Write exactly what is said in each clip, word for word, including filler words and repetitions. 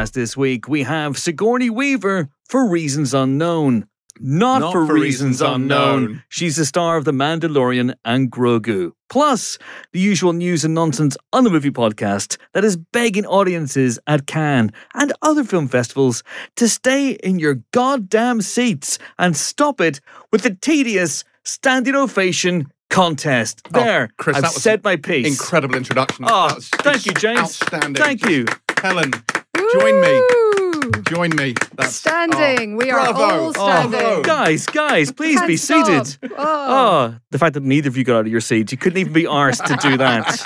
podcast this week, we have Sigourney Weaver for reasons unknown. Not, Not for, for reasons, reasons unknown. unknown. She's the star of The Mandalorian and Grogu. Plus, the usual news and nonsense on the movie podcast that is begging audiences at Cannes and other film festivals to stay in your goddamn seats and stop it with the tedious standing ovation contest. Oh, There, Chris, I've that was said my piece. Incredible introduction. Oh, That was thank you, James. Outstanding. Thank you. Helen, join me. Woo! Join me. That's, Standing. oh, we are bravo. all standing. Oh, Guys, guys, please Can't be stop. seated. Oh. Oh, the fact that neither of you got out of your seats, you couldn't even be arsed to do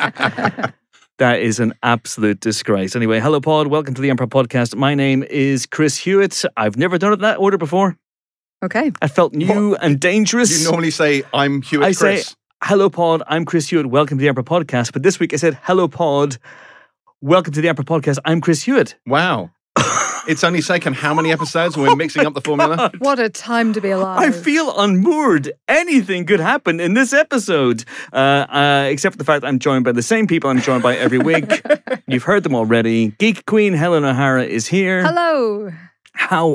that. That is an absolute disgrace. Anyway, hello, Pod. Welcome to the Empire Podcast. My name is Chris Hewitt. I've never done it in that order before. Okay. I felt new and dangerous. You normally say, I'm Hewitt I Chris. say, hello, Pod. I'm Chris Hewitt. Welcome to the Emperor Podcast. But this week I said, hello, Pod. Welcome to the Emperor Podcast. I'm Chris Hewitt. Wow. It's only taken how many episodes and we're mixing up the formula? What a time to be alive. I feel unmoored. Anything could happen in this episode. Uh, uh, except for the fact that I'm joined by the same people I'm joined by every week. You've heard them already. Geek Queen Helen O'Hara is here. Hello. How...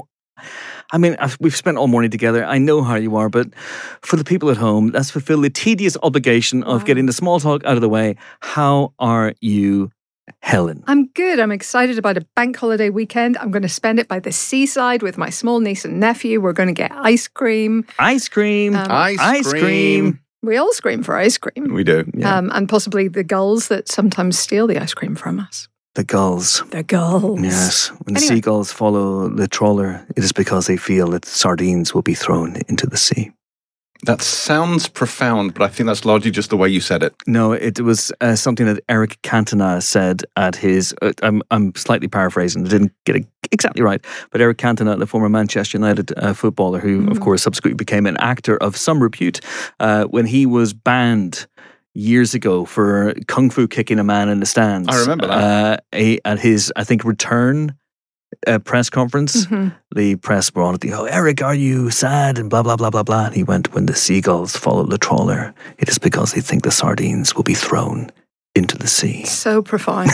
I mean, I've- we've spent all morning together. I know how you are, but for the people at home, let's fulfill the tedious obligation of Wow. getting the small talk out of the way. How are you, Helen? I'm good. I'm excited about a bank holiday weekend. I'm going to spend it by the seaside with my small niece and nephew. We're going to get ice cream. Ice cream. Um, Ice, Ice cream. We all scream for ice cream. We do. Yeah. Um, and possibly the gulls that sometimes steal the ice cream from us. The gulls. The gulls. Yes. When the Anyway. seagulls follow the trawler, it is because they feel that sardines will be thrown into the sea. That sounds profound, but I think that's largely just the way you said it. No, it was uh, something that Eric Cantona said at his. Uh, I'm I'm slightly paraphrasing. I didn't get it exactly right, but Eric Cantona, the former Manchester United uh, footballer, who of Mhm. course subsequently became an actor of some repute, uh, when he was banned years ago for kung fu kicking a man in the stands. I remember that. Uh, a, at his, I think, return uh, press conference. Mhm. The press were on it. Oh, Eric, are you sad? And blah, blah, blah, blah, blah. And he went, when the seagulls follow the trawler, it is because they think the sardines will be thrown into the sea. So profound.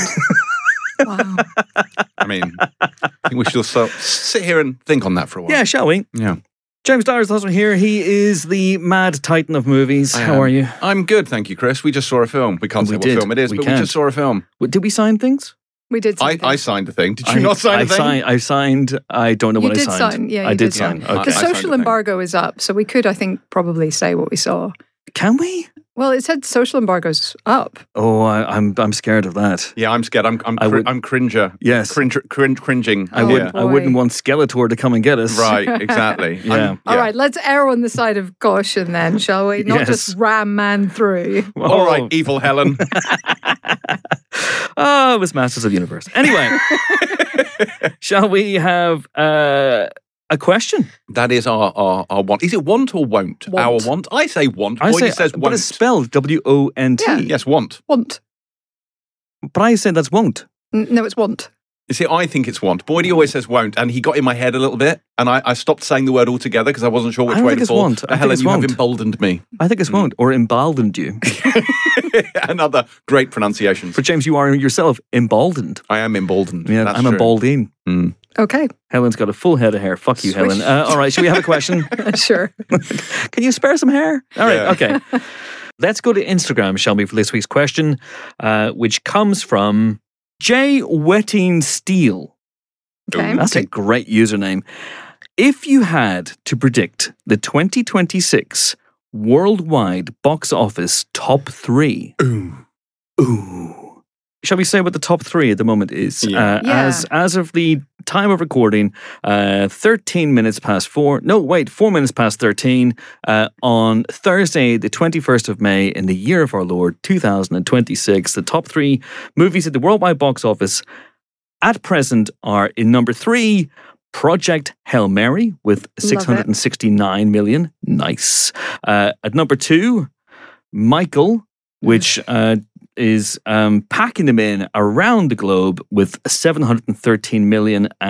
Wow. I mean, I think we should also sit here and think on that for a while. Yeah, shall we? Yeah. James Dyer's also here. He is the mad titan of movies. I How am. are you? I'm good, thank you, Chris. We just saw a film. We can't We say did. what film it is, We but can't. we just saw a film. What, did we sign things? We did I, something. I signed a thing. Did you I, not sign I a thing? Signed, I signed. I don't know You what did I signed. sign, yeah, I you did did sign. sign. Okay. The I signed social the thing. embargo is up, so we could, I think, probably say what we saw. Can we? Well, it said social embargo's up. Oh, I, I'm I'm scared of that. Yeah, I'm scared. I'm I'm, I cri- would- I'm cringer. Yes. Cringe, cringe, cringing. I Oh, would. Yeah. I wouldn't boy. want Skeletor to come and get us. Right, exactly. Yeah. I'm- All right, let's err on the side of caution then, shall we? Not Yes. just ram man through. All right, Oh. evil Helen. Oh, it was Masters of the Universe. Anyway, shall we have uh, a question? That is our, our, our want. Is it want or won't? Want. Our want? I say want. I Boydie say, says but won't. it's spelled W O N T. Yeah. Yes, want. Want. But I said that's won't. N- No, it's want. You see, I think it's want. Boydie always says won't, and he got in my head a little bit, and I, I stopped saying the word altogether because I wasn't sure which I don't way think to it's fall. want. I But think Helen, it's you won't. have emboldened me. I think it's won't or emboldened you. Another great pronunciation. For James, you are yourself emboldened. I am emboldened. Yeah, That's I'm true. a baldine. Mm. Okay, Helen's got a full head of hair. Fuck you, Swish. Helen. Uh, all right, should we have a question? sure. Can you spare some hair? All right, Yeah. okay. Let's go to Instagram, shall we, for this week's question, uh, which comes from J Wetting Steel. Okay. That's a great username. If you had to predict the twenty twenty-six worldwide box office top three, Ooh. ooh, shall we say what the top three at the moment is? Yeah. Uh, Yeah. As as of the time of recording, uh, thirteen minutes past four. No, wait, four minutes past thirteen uh, on Thursday, the twenty-first of May, in the year of our Lord, two thousand twenty-six. The top three movies at the worldwide box office at present are in number three, Project Hail Mary with six hundred sixty-nine million. Nice. Uh, at number two, Michael, which uh, is um, packing them in around the globe with seven hundred thirteen million and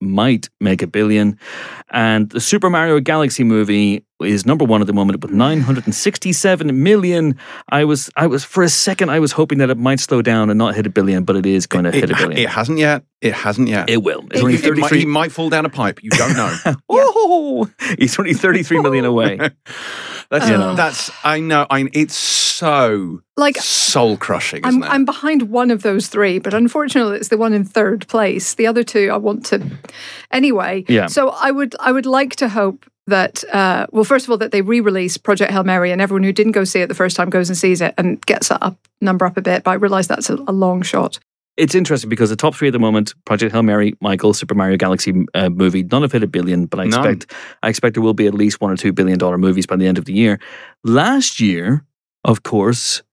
might make a billion. And the Super Mario Galaxy movie is number one at the moment with nine hundred sixty-seven million. I was, I was for a second, I was hoping that it might slow down and not hit a billion, but it is going to It, hit a billion. it hasn't yet. It hasn't yet. It will. It's It- only it It might, thirty-three. he might fall down a pipe. You don't know. Oh, he's only thirty-three million away. That's, You know. that's I know. I it's so Like, soul crushing, I'm, isn't it? I'm behind one of those three, but unfortunately, it's the one in third place. The other two, I want to, anyway. Yeah. So I would, I would like to hope that, uh, well, first of all, that they re-release Project Hail Mary, and everyone who didn't go see it the first time goes and sees it and gets that up number up a bit. But I realise that's a, a long shot. It's interesting because the top three at the moment: Project Hail Mary, Michael, Super Mario Galaxy uh, movie. None have hit a billion, but I None. expect I expect there will be at least one or two billion dollar movies by the end of the year. Last year, of course,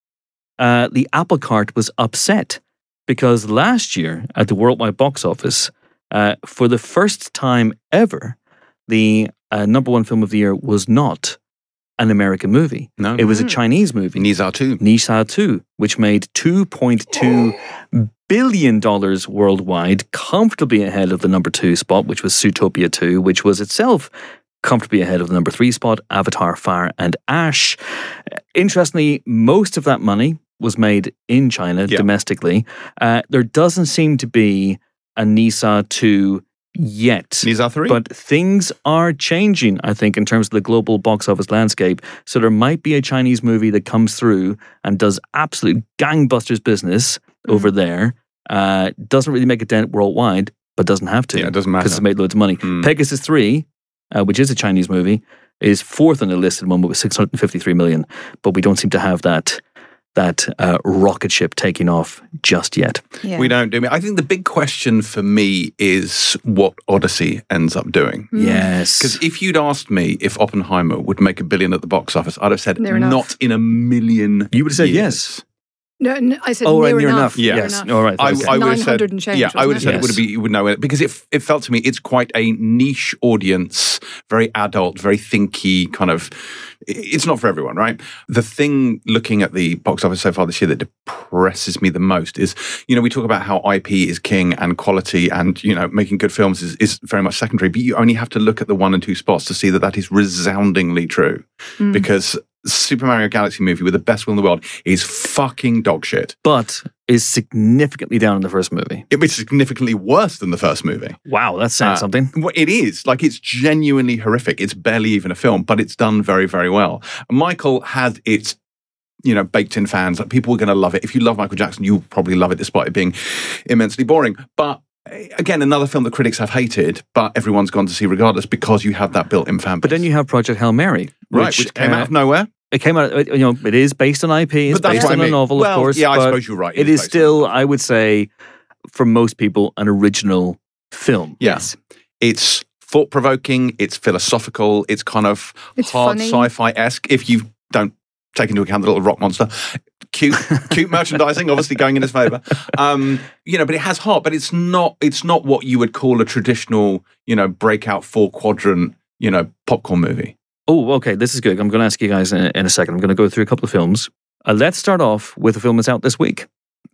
uh, the apple cart was upset because last year at the worldwide box office, uh, for the first time ever, the uh, number one film of the year was not an American movie. no, It was a Mm. Chinese movie. Nizar too. Nisa two, which made two point two billion dollars worldwide, comfortably ahead of the number two spot, which was Zootopia two, which was itself comfortably ahead of the number three spot, Avatar, Fire and Ash. Interestingly, most of that money was made in China Yeah. domestically. Uh, there doesn't seem to be a Nisa two yet. Nizar three. But things are changing, I think, in terms of the global box office landscape. So there might be a Chinese movie that comes through and does absolute gangbusters business over there. Uh, doesn't really make a dent worldwide, but doesn't have to. Yeah, it doesn't matter. Because it's made loads of money. Mm. Pegasus three, uh, which is a Chinese movie, is fourth on the list at the moment with six hundred fifty-three million. But we don't seem to have that that uh, rocket ship taking off just yet. Yeah. We don't do it. I think the big question for me is what Odyssey ends up doing. Mm. Yes. Because if you'd asked me if Oppenheimer would make a billion at the box office, I'd have said Near enough. not in a million. You would have said years. yes. No, no, I said Oh, right, near, near enough. enough. Yeah. near Yes. enough. All right. I, okay. I would have said, nine hundred and change, yeah, I would have wasn't said it? it would be, you would know it because it, it felt to me it's quite a niche audience, very adult, very thinky kind of. It's not for everyone, right? The thing looking at the box office so far this year that depresses me the most is, you know, we talk about how I P is king and quality and, you know, making good films is, is very much secondary, but you only have to look at the one and two spots to see that that is resoundingly true. Mm. Because Super Mario Galaxy movie with the best will in the world is fucking dog shit. But is significantly down in the first movie. It was significantly worse than the first movie. Wow, that's saying Uh, something. Well, it is. Like, it's genuinely horrific. It's barely even a film, but it's done very, very well. Michael had its, you know, baked in fans. Like, people were going to love it. If you love Michael Jackson, you'll probably love it despite it being immensely boring. But again, another film that critics have hated, but everyone's gone to see regardless because you have that built-in fan base. But then you have Project Hail Mary, right, which, which came uh, out of nowhere. It came out, you know, it is based on I P, it's But that's based what I on a mean. novel, Well, of course. yeah, I but suppose you're right. It is based on- still, I would say, for most people, an original film. Yeah. Yes. It's thought-provoking, it's philosophical, it's kind of It's hard funny. sci-fi-esque if you don't take into account the little rock monster. Cute, cute merchandising, obviously going in his favour. Um, you know, but it has heart, but it's not it's not what you would call a traditional, you know, breakout four-quadrant, you know, popcorn movie. Oh, okay, this is good. I'm going to ask you guys in a, in a second. I'm going to go through a couple of films. Uh, let's start off with a film that's out this week.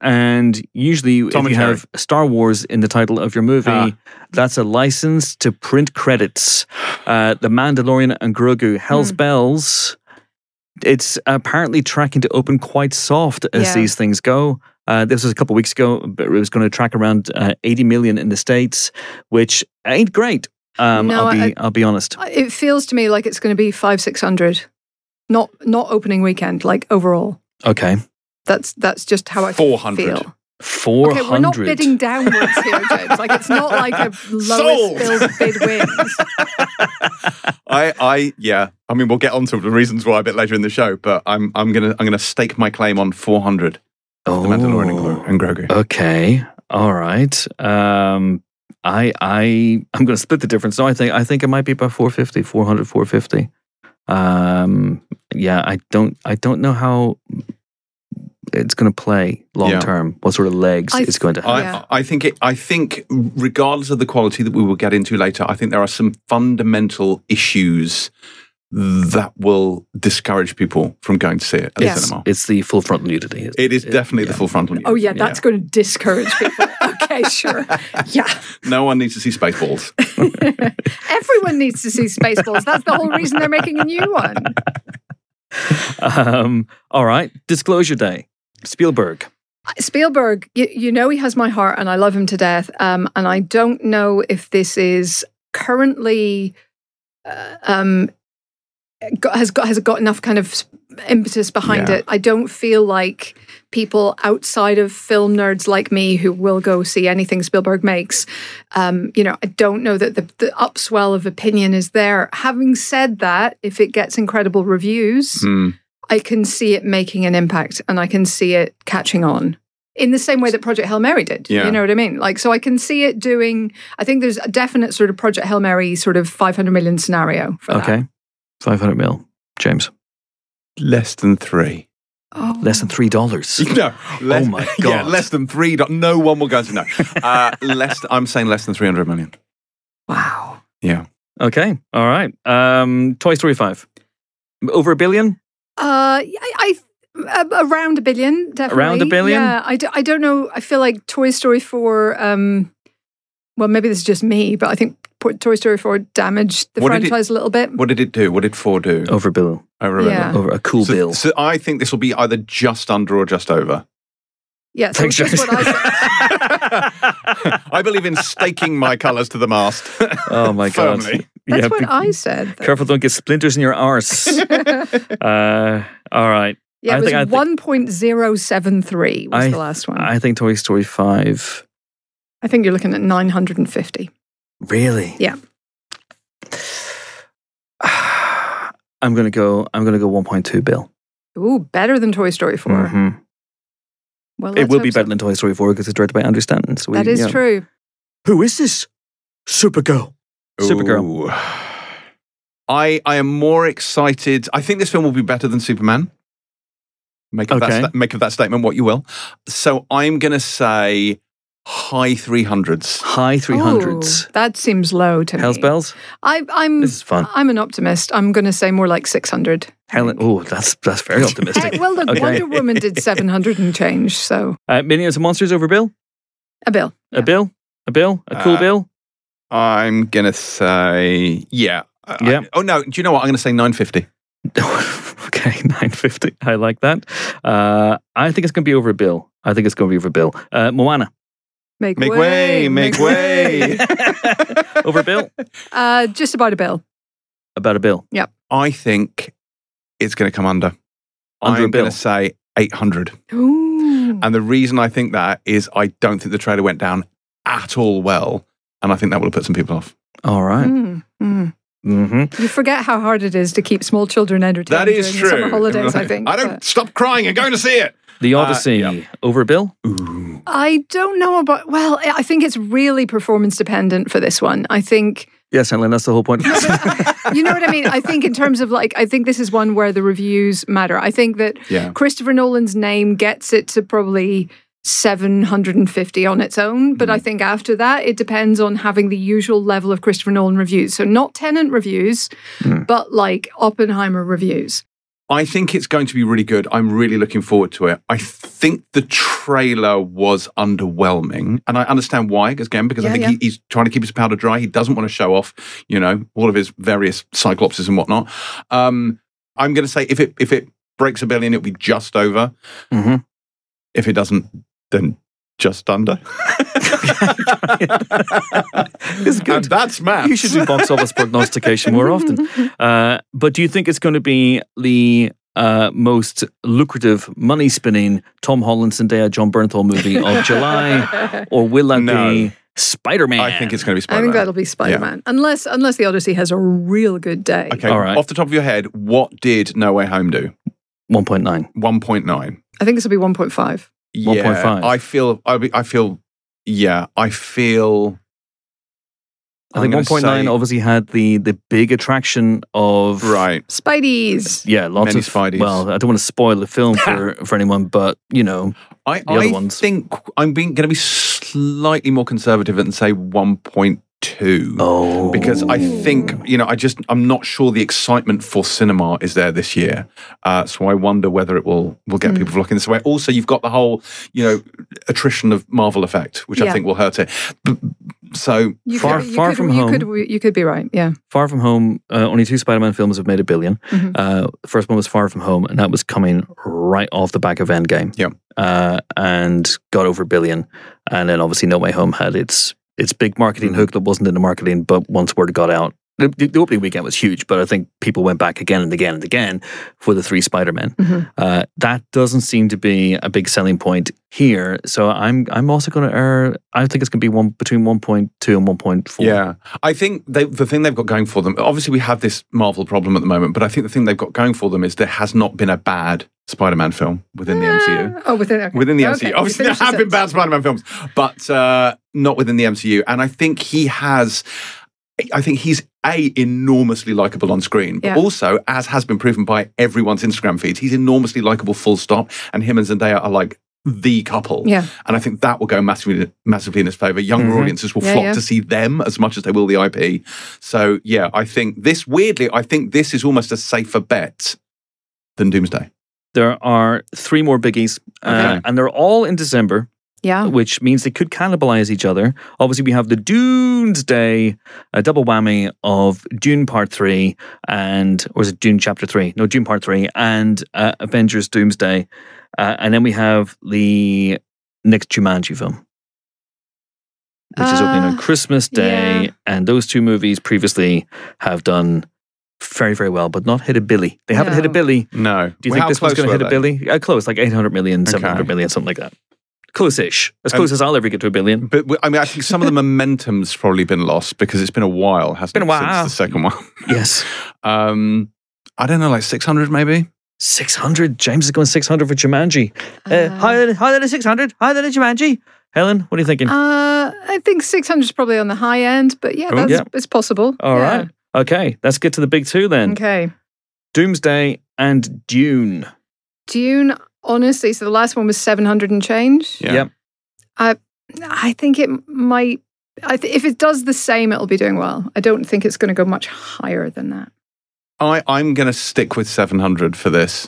And usually, Tom if and you Jerry. have Star Wars in the title of your movie, Ah. that's a license to print credits. Uh, the Mandalorian and Grogu, Hell's Hmm. Bells. It's apparently tracking to open quite soft as Yeah. these things go. Uh, this was a couple of weeks ago, but it was going to track around uh, eighty million in the States, which ain't great. Um, No, I'll be I- I'll be honest. It feels to me like it's going to be five, six hundred, not not opening weekend, like overall. Okay, That's that's just how I four hundred. feel. four Okay, we're not hundred. bidding downwards here, James. Like it's not like a Sold. lowest bid, bid wins. I, I, yeah. I mean, we'll get onto the reasons why a bit later in the show, but I'm, I'm gonna, I'm gonna stake my claim on four hundred. Oh, The Mandalorian and Gro- and Grogu. okay, all right. Um, I I I'm going to split the difference. So I think I think it might be about four fifty, four hundred, four fifty. Um, yeah, I don't I don't know how it's going to play long Yeah. term. What sort of legs I it's going to have. I, Yeah. I think it. I think, regardless of the quality that we will get into later, I think there are some fundamental issues that will discourage people from going to see it at the Yes. cinema. It's the full frontal nudity. isn't It is definitely yeah. the full frontal nudity. Oh, yeah, that's going to discourage people. Okay, sure. Yeah. No one needs to see Spaceballs. Everyone needs to see Spaceballs. That's the whole reason they're making a new one. Um, all right. Disclosure Day. Spielberg. Spielberg, you, you know he has my heart and I love him to death. Um, and I don't know if this is currently uh, um, got, has got has got enough kind of impetus behind Yeah. it. I don't feel like people outside of film nerds like me who will go see anything Spielberg makes, um, you know, I don't know that the, the upswell of opinion is there. Having said that, if it gets incredible reviews, Mm. I can see it making an impact and I can see it catching on in the same way that Project Hail Mary did. Yeah. You know what I mean? Like, so I can see it doing, I think there's a definite sort of Project Hail Mary sort of five hundred million scenario for that. Okay. five hundred mil. James. Less than three. Oh. Less than three dollars. No. Less, Oh my Yeah, God. less than three. do- No one will go to no. Uh, less. I'm saying less than three hundred million. Wow. Yeah. Okay. All right. Um, Toy Story five. Over a billion? Uh, I, I uh, around a billion, definitely. Around a billion? Yeah, I, d- I don't know. I feel like Toy Story four. Um, well, maybe this is just me, but I think Po- Toy Story four damaged the What did it- franchise a little bit. What did it do? What did four do? Over a bill. I remember. Yeah. Over a cool So, bill. so I think this will be either just under or just over. Yeah, so Thanks, it's just James. what I said. I believe in staking my colours to the mast. Oh my God. Firmly. That's Yeah, what be- I said. though. Careful, don't get splinters in your arse. uh, all right. Yeah, I it think- I was think- one point zero seven three was I- the last one. I, I think Toy Story five. think you're looking at nine hundred fifty. Really? Yeah. I'm gonna go. I'm gonna go one point two bill. Ooh, better than Toy Story four. Mhm. Well, It let's will hope be so. better than Toy Story four because it's directed by Andrew Stanton. So we, That is yeah. true. Who is this? Supergirl. Supergirl. Ooh. I I am more excited. I think this film will be better than Superman. Make of, Okay. that, sta- make of that statement what you will. So I'm going to say high three hundreds. High three hundreds. Ooh, that seems low to Hell's me. bells. I, I'm This is fun. I'm an optimist. I'm going to say more like six hundred. Helen. Oh, that's that's very optimistic. Hey, well, look, Okay. Wonder Woman did seven hundred and change, so Uh, Minions and Monsters over bill. a bill. A Yeah. bill. A bill. A cool Uh, bill. I'm going to say, yeah. I- Yeah. I- oh, no. Do you know what? I'm going to say nine fifty. Okay, nine fifty. I like that. Uh, I think it's going to be over a bill. I think it's going to be over a bill. Uh, Moana. Make, Make way, make way. Over a bill. Uh, just about a bill. About a bill. I think it's going to come under. Under a I'm bill. going to say eight hundred. Ooh. And the reason I think that is I don't think the trailer went down at all well. And I think that will have put some people off. All right. Mm, mm. Mm-hmm. You forget how hard it is to keep small children entertained That is during true. the summer holidays, I think. I don't but- stop crying and going to see it. The Uh, Odyssey. yeah. Over a bill. Ooh. I don't know about, well, I think it's really performance dependent for this one. I think, Yes, Helen, that's the whole point. you know what I mean? I think in terms of like, I think this is one where the reviews matter. I think that Yeah. Christopher Nolan's name gets it to probably seven hundred fifty on its own. But I Hmm. think after that, it depends on having the usual level of Christopher Nolan reviews. So not Tenant reviews, Hmm. but like Oppenheimer reviews. I think it's going to be really good. I'm really looking forward to it. I think the trailer was underwhelming, and I understand why. Again, because I Yeah, think yeah. he, he's trying to keep his powder dry. He doesn't want to show off, you know, all of his various cyclopses and whatnot. Um, I'm going to say if it if it breaks a billion, it'll be just over. hmm If it doesn't, then just under. It's good. And that's maths. You should do box office prognostication more often. Uh, but do you think it's going to be the uh, most lucrative, money spinning Tom Holland, Zendaya, John Bernthal movie of July? Or will that No. be Spider Man? I think it's going to be I Spider-Man. think that'll be Spider-Man. Unless unless the Odyssey has a real good day. Okay, All right. off the top of your head, what did No Way Home do? one point nine. one point nine. I think this will be one point five. Yeah, one point five. I feel. I, be- I feel. Yeah, I feel. I I'm think gonna one point nine say- obviously had the, the big attraction of. Right. Spideys. Yeah, lots Many of. Spideys. Well, I don't want to spoil the film for, for anyone, but, you know. I, The other I ones. think I'm being going to be slightly more conservative and say one point two. two. Oh. Because I think, you know, I just, I'm not sure the excitement for cinema is there this year. Uh, so I wonder whether it will will get mm. people flocking this way. Also, you've got the whole, you know, attrition of Marvel effect, which yeah. I think will hurt it. B- So you far, could, you far could, from you home. Could, you could be right. Yeah. Far From Home. Uh, only two Spider-Man films have made a billion. Mm-hmm. Uh, the first one was Far From Home, and that was coming right off the back of Endgame. Yeah. Uh, and got over a billion. And then obviously No Way Home had its its big marketing mm-hmm. hook that wasn't in the marketing, but once word got out, the, the opening weekend was huge. But I think people went back again and again and again for the three Spider-Men. Mm-hmm. Uh, that doesn't seem to be a big selling point here. So I'm I'm also going to err. I think it's going to be one between one point two and one point four. Yeah, I think they, the thing they've got going for them. Obviously, we have this Marvel problem at the moment, but I think the thing they've got going for them is there has not been a bad Spider-Man film within the M C U. Oh, within okay. within the okay. M C U. Obviously, there have been bad Spider-Man films, but uh, not within the M C U. And I think he has. I think he's A, enormously likable on screen, but yeah. also, as has been proven by everyone's Instagram feeds, he's enormously likable full stop, and him and Zendaya are like the couple. Yeah. And I think that will go massively massively in his favour. Younger mm-hmm. audiences will yeah, flock yeah. to see them as much as they will the I P. So, yeah, I think this, weirdly, I think this is almost a safer bet than Doomsday. There are three more biggies, okay. uh, and they're all in December. Yeah. Which means they could cannibalize each other. Obviously, we have the Doomsday, a double whammy of Dune Part three, and, or is it Dune Chapter three? No, Dune Part three, and uh, Avengers Doomsday. Uh, and then we have the next Jumanji film, which uh, is opening on Christmas Day. Yeah. And those two movies previously have done very, very well, but not hit a billy. They haven't no. hit a billy. No. Do you well, think this one's going to hit they? a billy? Uh, close, like eight hundred million, okay. seven hundred million, something like that. Close-ish. As close um, as I'll ever get to a billion. But I mean, I think some of the momentum's probably been lost because it's been a while, hasn't been it? A while. Since the second one. Yes. um, I don't know, like six hundred maybe? six hundred? James is going six hundred for Jumanji. Uh, uh, higher, than, higher than a six hundred? Higher than a Jumanji? Helen, what are you thinking? Uh, I think six hundred is probably on the high end, but yeah, that's, yeah. it's possible. All yeah. right. Okay, let's get to the big two then. Okay. Doomsday and Dune. Dune, honestly, so the last one was seven hundred and change. Yeah. Yep. I, I think it might, I th- if it does the same, it'll be doing well. I don't think it's going to go much higher than that. I, I'm going to stick with seven hundred for this.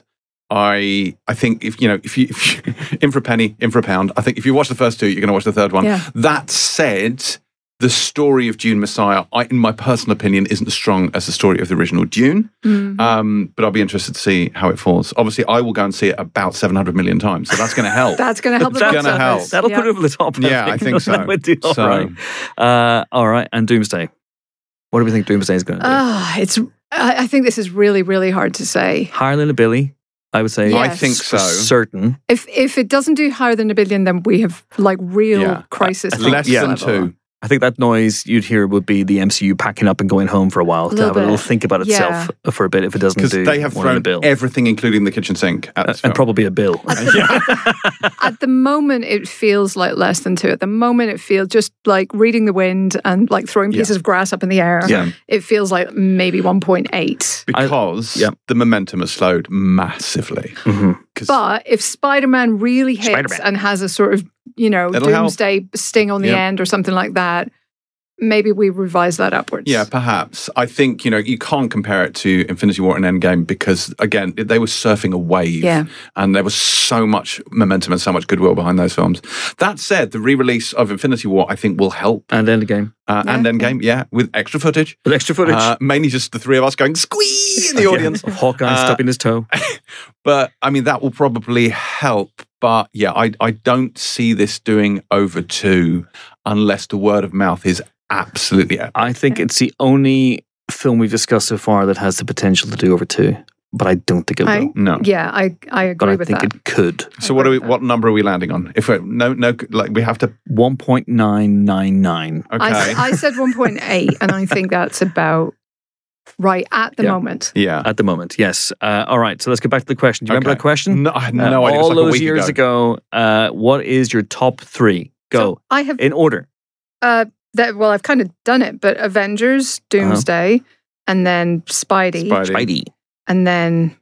I I think if you know if you, if you in for a penny, in for a pound. I think if you watch the first two, you're going to watch the third one. Yeah. That said, the story of Dune Messiah, I, in my personal opinion, isn't as strong as the story of the original Dune. Mm. Um, but I'll be interested to see how it falls. Obviously, I will go and see it about seven hundred million times, so that's going to help. That's going to help. That's going to help. That'll yeah. put it over the top. I yeah, think. I think so. That would do all so. right. Uh, all right, and Doomsday. What do we think Doomsday is going to do? Uh, it's. I think this is really, really hard to say. Higher than a billy, I would say. Yes. I think so. Certain. If if it doesn't do higher than a billion, then we have like real yeah. crisis. Less yeah. than two. I think that noise you'd hear would be the M C U packing up and going home for a while to have bit. a little think about itself yeah. for a bit if it doesn't do because they have thrown bill. everything, including the kitchen sink, at this uh, and probably a bill. At the, at the moment, it feels like less than two. At the moment, it feels just like reading the wind and like throwing pieces yeah. of grass up in the air. Yeah. It feels like maybe one point eight. Because I, yeah. the momentum has slowed massively. Mm-hmm. But if Spider-Man really hits Spider-Man. and has a sort of, you know, It'll doomsday help. sting on the Yep. end or something like that, maybe we revise that upwards. Yeah, perhaps. I think, you know, you can't compare it to Infinity War and Endgame because, again, they were surfing a wave. Yeah. And there was so much momentum and so much goodwill behind those films. That said, the re-release of Infinity War, I think, will help. And Endgame. Uh, Yeah. And Endgame, yeah, with extra footage. With extra footage. Uh, mainly just the three of us going squee in the audience. Of Hawkeye Uh, stubbing his toe. But, I mean, that will probably help. But, yeah, I, I don't see this doing over two unless the word of mouth is absolutely epic. I think it's the only film we've discussed so far that has the potential to do over two, but I don't think it I, will. No. Yeah, I, I agree But I with think that. it could. So what are we? What number are we landing on? If we're, no, no, like we have to. one point nine nine nine. Okay. I, I said one point eight, and I think that's about right at the Yeah. moment. yeah. At the moment, yes. Uh, all right, so let's get back to the question. Do you remember Okay. that question? No, I had Uh, no idea. It was all like a those week years ago, uh, what is your top three? Go. So I have in order. uh, that. Well, I've kind of done it, but Avengers, Doomsday, and then Spidey, Spidey. Spidey. and then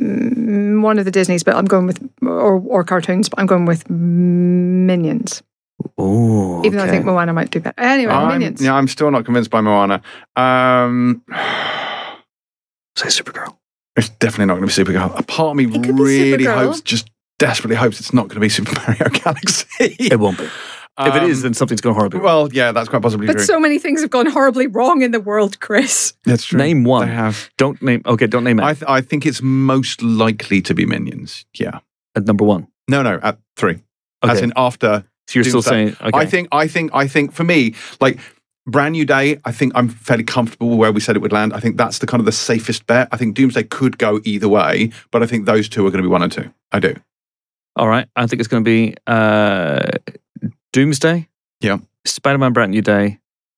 mm, one of the Disneys. But I'm going with or or cartoons. But I'm going with Minions. Oh, Even though I think Moana might do better. Anyway, I'm, Minions. yeah, I'm still not convinced by Moana. Um, say Supergirl. it's definitely not going to be Supergirl. A part of me It could be really Supergirl. hopes, just desperately hopes it's not going to be Super Mario Galaxy. It won't be. If it is, Um, then something's going horribly wrong. well, yeah, that's quite possibly But true. so many things have gone horribly wrong in the world, Chris. That's true. Name one. They have. Don't name. Okay, don't name it. I, th- I think it's most likely to be Minions. Yeah. At number one. No, no, at three. Okay. As in after. So you're still Doomsday. saying. Okay. I think, I think, I think for me, like Brand New Day, I think I'm fairly comfortable with where we said it would land. I think that's the kind of the safest bet. I think Doomsday could go either way, but I think those two are going to be one and two. I do. All right. I think it's going to be uh, Doomsday. Yeah. Spider-Man: Brand New Day,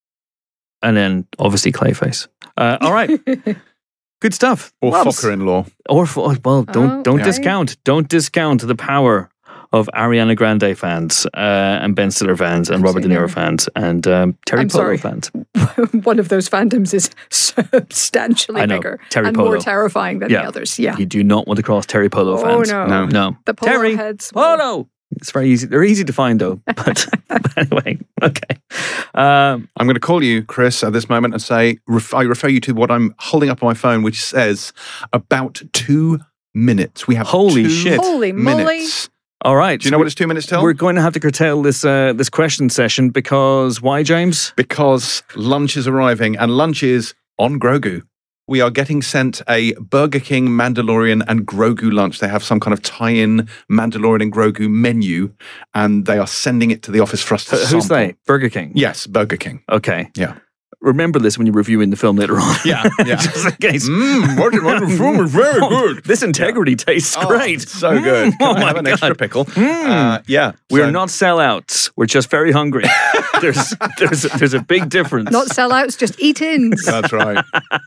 and then obviously Clayface. Uh, all right. Good stuff. Or Loves. Fokker-in-law. Or for, well, don't Oh, don't okay. discount don't discount the power of Ariana Grande fans uh, and Ben Stiller fans and Robert De Niro Absolutely. fans and um, Terry I'm Polo sorry. fans. One of those fandoms is substantially I know. bigger Terry and Polo. more terrifying than Yeah. the others. Yeah. You do not want to cross Terry Polo Oh, fans. no. No. No. The polo Terry heads. Polo. It's very easy. They're easy to find though. But, but anyway, okay. Um, I'm going to call you, Chris, at this moment and say, ref- I refer you to what I'm holding up on my phone, which says about two minutes. We have Holy two shit. Holy moly. minutes. all right. Do you know what it's two minutes till? We're going to have to curtail this uh, this question session because why, James? Because lunch is arriving, and lunch is on Grogu. We are getting sent a Burger King Mandalorian and Grogu lunch. They have some kind of tie-in Mandalorian and Grogu menu, and they are sending it to the office for us to Wh- Who's sample. they? Burger King. Yes, Burger King. Okay. Yeah. Remember this when you're reviewing the film later on. Yeah, yeah. Just in case. Mmm, what, what the film is very good. This integrity tastes Oh, great. so good. Mm, Can oh I my have an God. extra pickle? Mm. Uh, yeah. We're so- not sellouts. We're just very hungry. there's there's there's a big difference. Not sellouts, just eat-ins. That's right.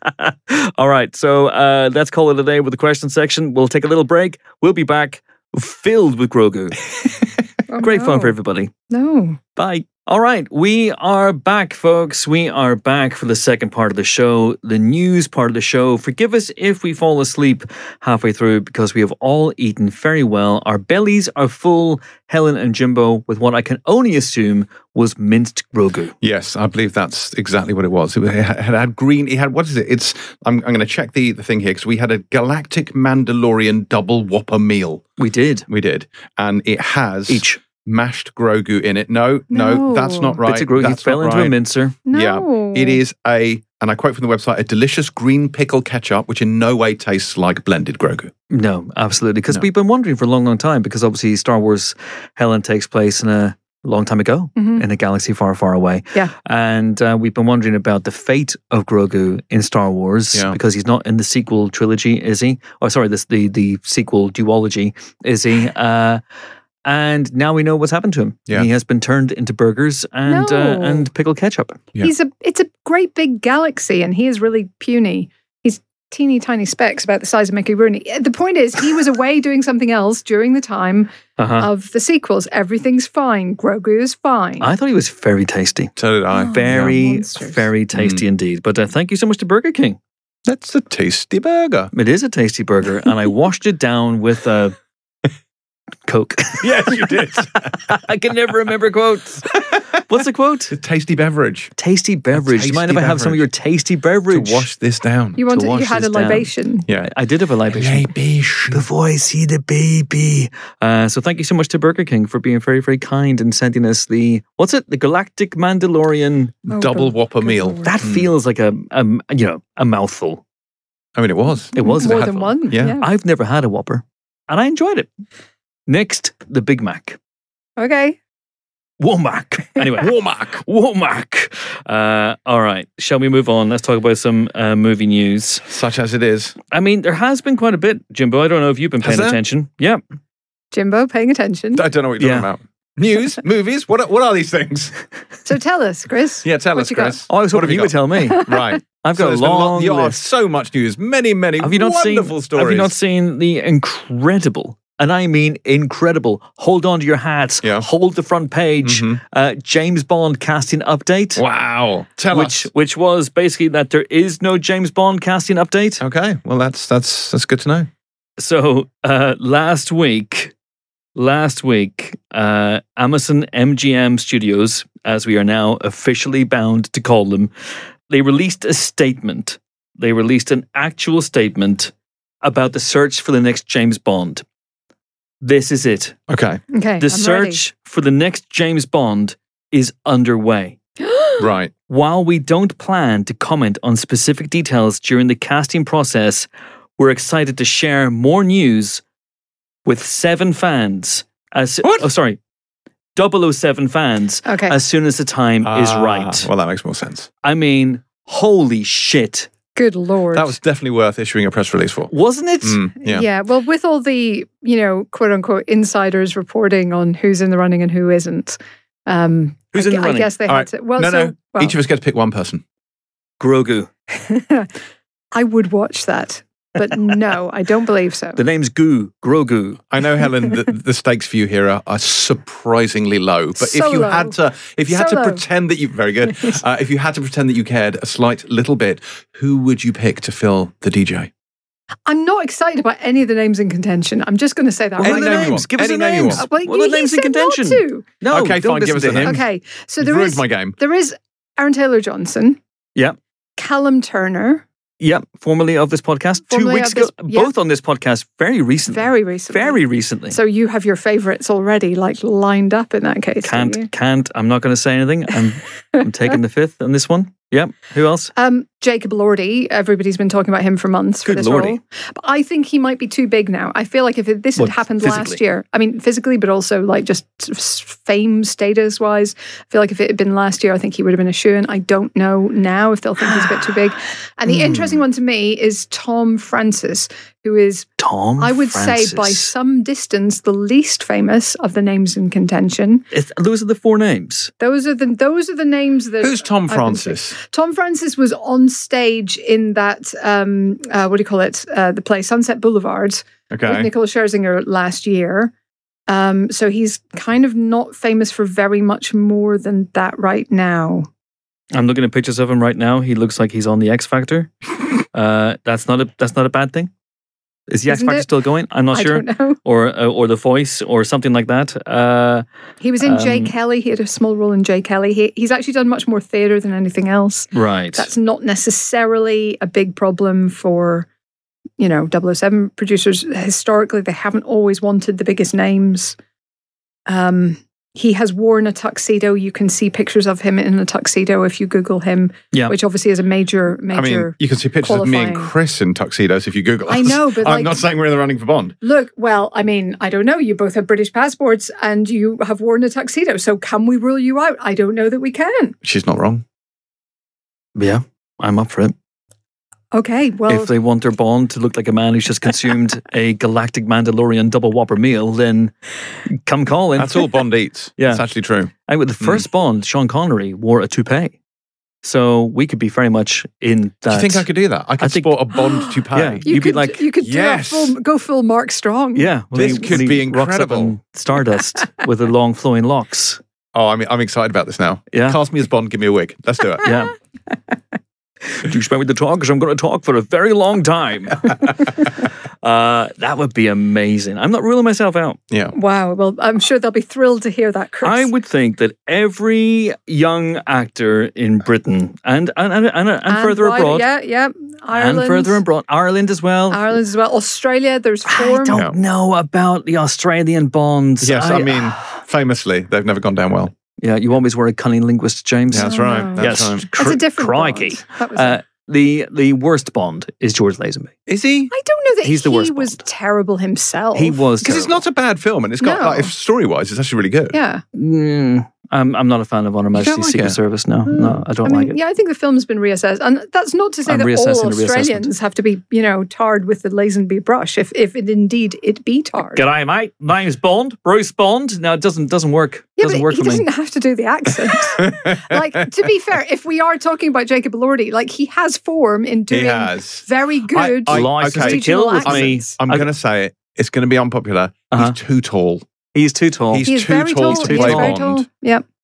All right. So uh, let's call it a day with the question section. We'll take a little break. We'll be back filled with Grogu. Oh, Great no. fun for everybody. No. Bye. All right, we are back, folks. We are back for the second part of the show, the news part of the show. Forgive us if we fall asleep halfway through because we have all eaten very well. Our bellies are full, Helen and Jimbo, with what I can only assume was minced Grogu. Yes, I believe that's exactly what it was. It had, had, had green. It had, what is it? It's. I'm, I'm going to check the, the thing here because we had a Galactic Mandalorian double Whopper meal. We did. We did, and it has Each. mashed Grogu in it. No, no, No. that's not right. Bits of Grogu. He That's fell not into right. a mincer. No. Yeah, it is a, and I quote from the website, a delicious green pickle ketchup, which in no way tastes like blended Grogu. No, absolutely. Because No. we've been wondering for a long, long time because obviously Star Wars Helen takes place in a long time ago Mhm. in a galaxy far, far away. Yeah. And uh, we've been wondering about the fate of Grogu in Star Wars Yeah. because he's not in the sequel trilogy, is he? Oh, sorry, this the the sequel duology, is he? Uh, and now we know what's happened to him. Yeah. He has been turned into burgers and uh, No. and pickled ketchup. Yeah. He's a it's a great big galaxy and he is really puny. He's teeny tiny specks about the size of Mickey Rooney. The point is he was away doing something else during the time Uh-huh. of the sequels. Everything's fine. Grogu is fine. I thought he was very tasty. So did I. Oh. Very, monsters. very tasty indeed. But uh, thank you so much to Burger King. That's a tasty burger. It is a tasty burger, and I washed it down with a Coke. Yes, you did. I can never remember quotes. What's the quote? A tasty beverage. Tasty beverage. Do you mind if I tasty have some of your tasty beverage? To wash this down. you wanted to wash you had a this down. libation. Yeah. I did have a libation. Libation. Before I see the baby. Uh, so thank you so much to Burger King for being very, very kind and sending us the, what's it? The Galactic Mandalorian. Oh, Double good- Whopper good meal. Lord. That Mm. feels like a, a, you know, a mouthful. I mean, it was. It was a more mouthful. than one. Yeah. Yeah. I've never had a Whopper, and I enjoyed it. Next, the Big Mac. Okay. Womack. Anyway, Womack. Womack. Uh, all right. Shall we move on? Let's talk about some uh, movie news. Such as it is. I mean, there has been quite a bit, Jimbo. I don't know if you've been Has paying there? attention. Yeah. Jimbo, paying attention. I don't know what you're Yeah. talking about. News, movies. What are, what are these things? So tell us, Chris. Yeah, tell what us, you got? Chris. Oh, I was What hoping have you you would tell me. Right. I've So got a there's been long lot, oh, list. so much news. Many, many Have you not seen? wonderful stories. Have you not seen the incredible, and I mean incredible, hold on to your hats, Yeah. hold the front page, Mhm. uh, James Bond casting update? Wow. Tell which us. which was basically that there is no James Bond casting update. Okay. Well, that's that's that's good to know. So uh, last week, Last week, uh, Amazon M G M Studios, as we are now officially bound to call them, they released a statement. They released an actual statement about the search for the next James Bond. This is it. Okay. Okay. The I'm search for the next James Bond is underway. Right. While we don't plan to comment on specific details during the casting process, we're excited to share more news with seven fans. As What? Oh, sorry. double oh seven fans Okay. as soon as the time is Ah, right. Well, that makes more sense. I mean, holy shit. Good Lord. That was definitely worth issuing a press release for. Wasn't it? Mm, yeah. Yeah, well, with all the, you know, quote unquote insiders reporting on who's in the running and who isn't, um, Who's I, in the I running? guess they All had right. to. Well, no, so, no. well, Each of us get to pick one person. Grogu. I would watch that, but no, I don't believe so. The name's Goo. Grogu. I know, Helen, the, the stakes for you here are, are surprisingly low. But So if you low. had to, if you had So to low. pretend that you, very good. Uh, if you had to pretend that you cared a slight little bit, who would you pick to fill the D J? I'm not excited about any of the names in contention. I'm just going to say that What Any are right the name now. you names? want. Give us Any the name you names. want. Well, What are the he names in said contention? not to. No, Okay, don't fine, listen give us to the him. names. Okay, so You've there ruined is my game. there is Aaron Taylor Johnson, Yeah. Callum Turner, Yep, formerly of this podcast. Two Formerly weeks of ago. this- yeah. Both on this podcast very recently. very recently. Very recently. So you have your favourites already, like lined up in that case. don't you? Can't, can't. I'm not going to say anything. I'm, I'm taking the fifth on this one. Yep. Who else? Um, Jacob Lordy, everybody's been talking about him for months for Good this Lordy. role. But I think he might be too big now. I feel like if it, this had What, happened physically? last year, I mean, physically, but also like just sort of fame status wise, I feel like if it had been last year, I think he would have been a shoo-in. I don't know now if they'll think he's a bit too big. And the Hmm. interesting one to me is Tom Francis, who is, Tom I would Francis. say, by some distance, the least famous of the names in contention. It's, those are the four names. Those are the those are the names that. Who's Tom I've been Francis? seeing. Tom Francis was on stage in that um, uh, what do you call it? Uh, the play Sunset Boulevard with Okay. Nicola Scherzinger last year. Um, so he's kind of not famous for very much more than that right now. I'm looking at pictures of him right now. He looks like he's on the X Factor. uh, that's not a that's not a bad thing. Is the X Isn't Factor it? still going? I'm not I sure. don't know. Or uh, or The Voice or something like that. Uh, He was in Jay Um, Kelly. He had a small role in Jay Kelly. He, he's actually done much more theatre than anything else. right. That's not necessarily a big problem for, you know, double oh seven producers. Historically, they haven't always wanted the biggest names. Um, he has worn a tuxedo. You can see pictures of him in a tuxedo if you Google him, Yeah. which obviously is a major, major. I mean, you can see pictures of me and qualifying. Chris in tuxedos if you Google us. I know, but I'm like- not saying we're in the running for Bond. Look, well, I mean, I don't know. You both have British passports and you have worn a tuxedo. So can we rule you out? I don't know that we can. She's not wrong. Yeah, I'm up for it. Okay, well, If they want their Bond to look like a man who's just consumed a galactic Mandalorian double whopper meal, then come calling. That's all Bond eats. Yeah. It's actually true. And with the Hmm. first Bond, Sean Connery wore a toupee. So we could be very much in that. Do you think I could do that? I could think- sport a Bond toupee. Yeah. you you'd be could, like, you could do a yes. full, go full Mark Strong. Yeah. when This he- could when he be rocks up incredible. in Stardust with the long flowing locks. Oh, I'm, I'm excited about this now. Yeah. Cast me as Bond, give me a wig. Let's do it. Yeah. Do you expect me to talk? Because I'm going to talk for a very long time. uh, that would be amazing. I'm not ruling myself out. Yeah. Wow. Well, I'm sure they'll be thrilled to hear that, Chris. I would think that every young actor in Britain and and, and, and, and further wider- abroad, Yeah, yeah. Ireland. and further abroad, Ireland as well. Ireland as well. Australia, there's I four. don't Yeah. know about the Australian Bonds. Yes, I, mean, famously, they've never gone down well. yeah, you always were a cunning linguist, James. Yeah, that's Oh, right. no. That's yes, right. That's a different crikey. Bond. That was Uh, the the worst Bond is George Lazenby. Is he? I don't know that he's the he worst was Bond. terrible himself. He was Because it's terrible. not a bad film, and it's got, No. like, if story-wise, it's actually really good. Yeah. Mm, I'm I'm not a fan of Honor don't Majesty's like Secret it? Service. No, no, I don't I mean, like it. yeah, I think the film's been reassessed, and that's not to say I'm that all reassessing the Australians have to be, you know, tarred with the Lazenby brush. If if it indeed it be tarred, G'day, mate. Name's Bond, Bruce Bond. No, it doesn't doesn't work. yeah, doesn't but work he for me. doesn't have to do the accent. Like, to be fair, if we are talking about Jacob Elordi, like he has form in He doing has. very good I- License okay. to Kill with regional me. accents. I'm I- going to say it. It's going to be unpopular. Uh-huh. He's too tall. He's too tall. He's He's too very tall tall. to He's play very Bond. tall. Yep.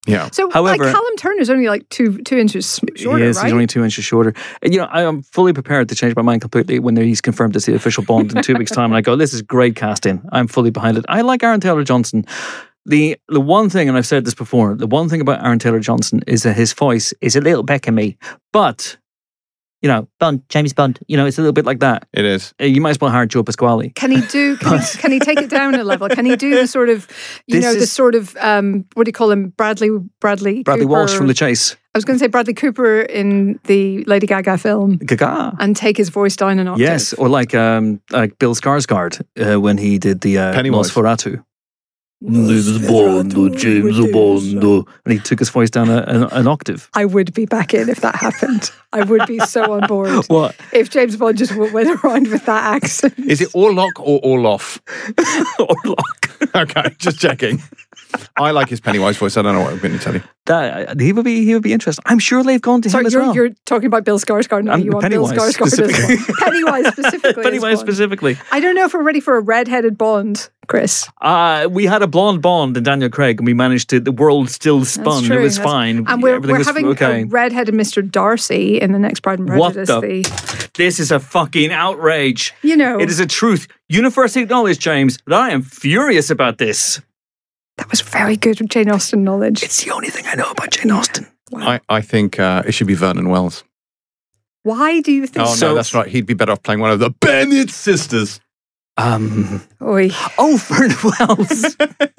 Yeah. So, However- like Callum Turner's only like two two inches shorter, he is, right? He's only two inches shorter. And, you know, I am fully prepared to change my mind completely when he's confirmed as the official Bond in two weeks' time. And I go, this is great casting. I'm fully behind it. I like Aaron Taylor-Johnson. The the one thing, and I've said this before, the one thing about Aaron Taylor-Johnson is that his voice is a little Beckham-y. But, you know, Bond, James Bond, you know, it's a little bit like that. It is. Uh, You might as well hire Joe Pasquale. Can he do? Can he, can he take it down a level? Can he do the sort of, you This know, the is- sort of um, what do you call him? Bradley Bradley Bradley Cooper. Walsh from The Chase. I was going to say Bradley Cooper in the Lady Gaga film, Gaga. and take his voice down an octave. Yes, or like um, like Bill Skarsgård uh, when he did the uh, Pennywise. Nosferatu. James Bond, James Bond. And he took his voice down a, an, an octave. I would be back in if that happened. I would be so on board. What? If James Bond just w- went around with that accent. Is it Orlok or Orloff? Orlok. Okay, just checking. I like his Pennywise voice. I don't know what I'm going to tell you. That, he would be he would be interesting. I'm sure they've gone to Sorry, him as you're, well. you're talking about Bill Skarsgård now. Um, You want Pennywise Bill Skarsgård as specifically. Bond. Pennywise specifically. Pennywise as Bond. specifically. I don't know if we're ready for a red-headed Bond, Chris. Uh, we had a blonde Bond in Daniel Craig, and we managed to. The world still spun. true, It was that's- fine. And we're, Everything we're was having okay. a red-headed Mister Darcy in the next Pride and What Prejudice. the- This is a fucking outrage. You know, It is a truth. Universally acknowledged, James, that I am furious about this. that was very good Jane Austen knowledge. It's the only thing I know about Jane Austen. I, I think uh, it should be Vernon Wells. Why do you think Oh, So- no, that's right. He'd be better off playing one of the Bennett sisters. Um. Oy. Oh, Vernon Wells.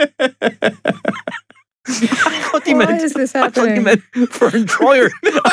I thought he Why meant. is this I thought he happening? meant Fern Troyer.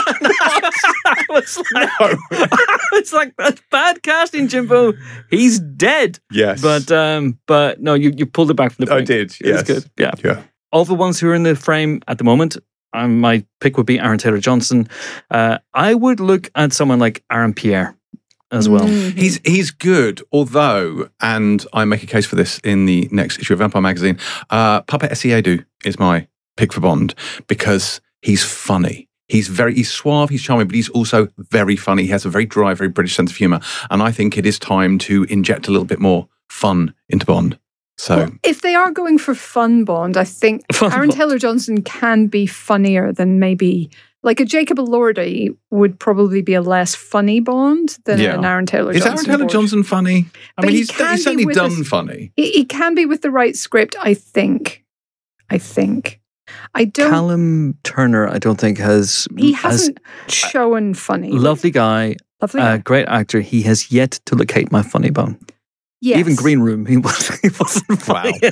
I was like, I was like, that's bad casting, Jimbo. He's dead. Yes. But um, but no, you, you pulled it back from the I brink. did, It was yes. good. Yeah. Yeah. Of the ones who are in the frame at the moment, um, my pick would be Aaron Taylor-Johnson. Uh, I would look at someone like Aaron Pierre as well. Mhm. He's he's good, although, and I make a case for this in the next issue of Vampire Magazine, uh, Puppet Essiedu is my pick for Bond because he's funny. He's very he's suave, he's charming, but he's also very funny. He has a very dry, very British sense of humour. And I think it is time to inject a little bit more fun into Bond. So Well, if they are going for fun Bond, I think Fun Aaron Bond. Taylor-Johnson can be funnier than maybe like a Jacob Elordi would probably be a less funny Bond than Yeah. an Aaron Taylor-Johnson. is Aaron Taylor Bond. Johnson funny? I But mean, he he's, can he's be certainly with done us- funny. He, he can be with the right script, I think. I think. I don't. Callum Turner, I don't think has. he has hasn't shown funny. lovely guy, Lovely. uh, great actor. He has yet to locate my funny bone. yes. Even Green Room, he wasn't, he wasn't funny Wow. in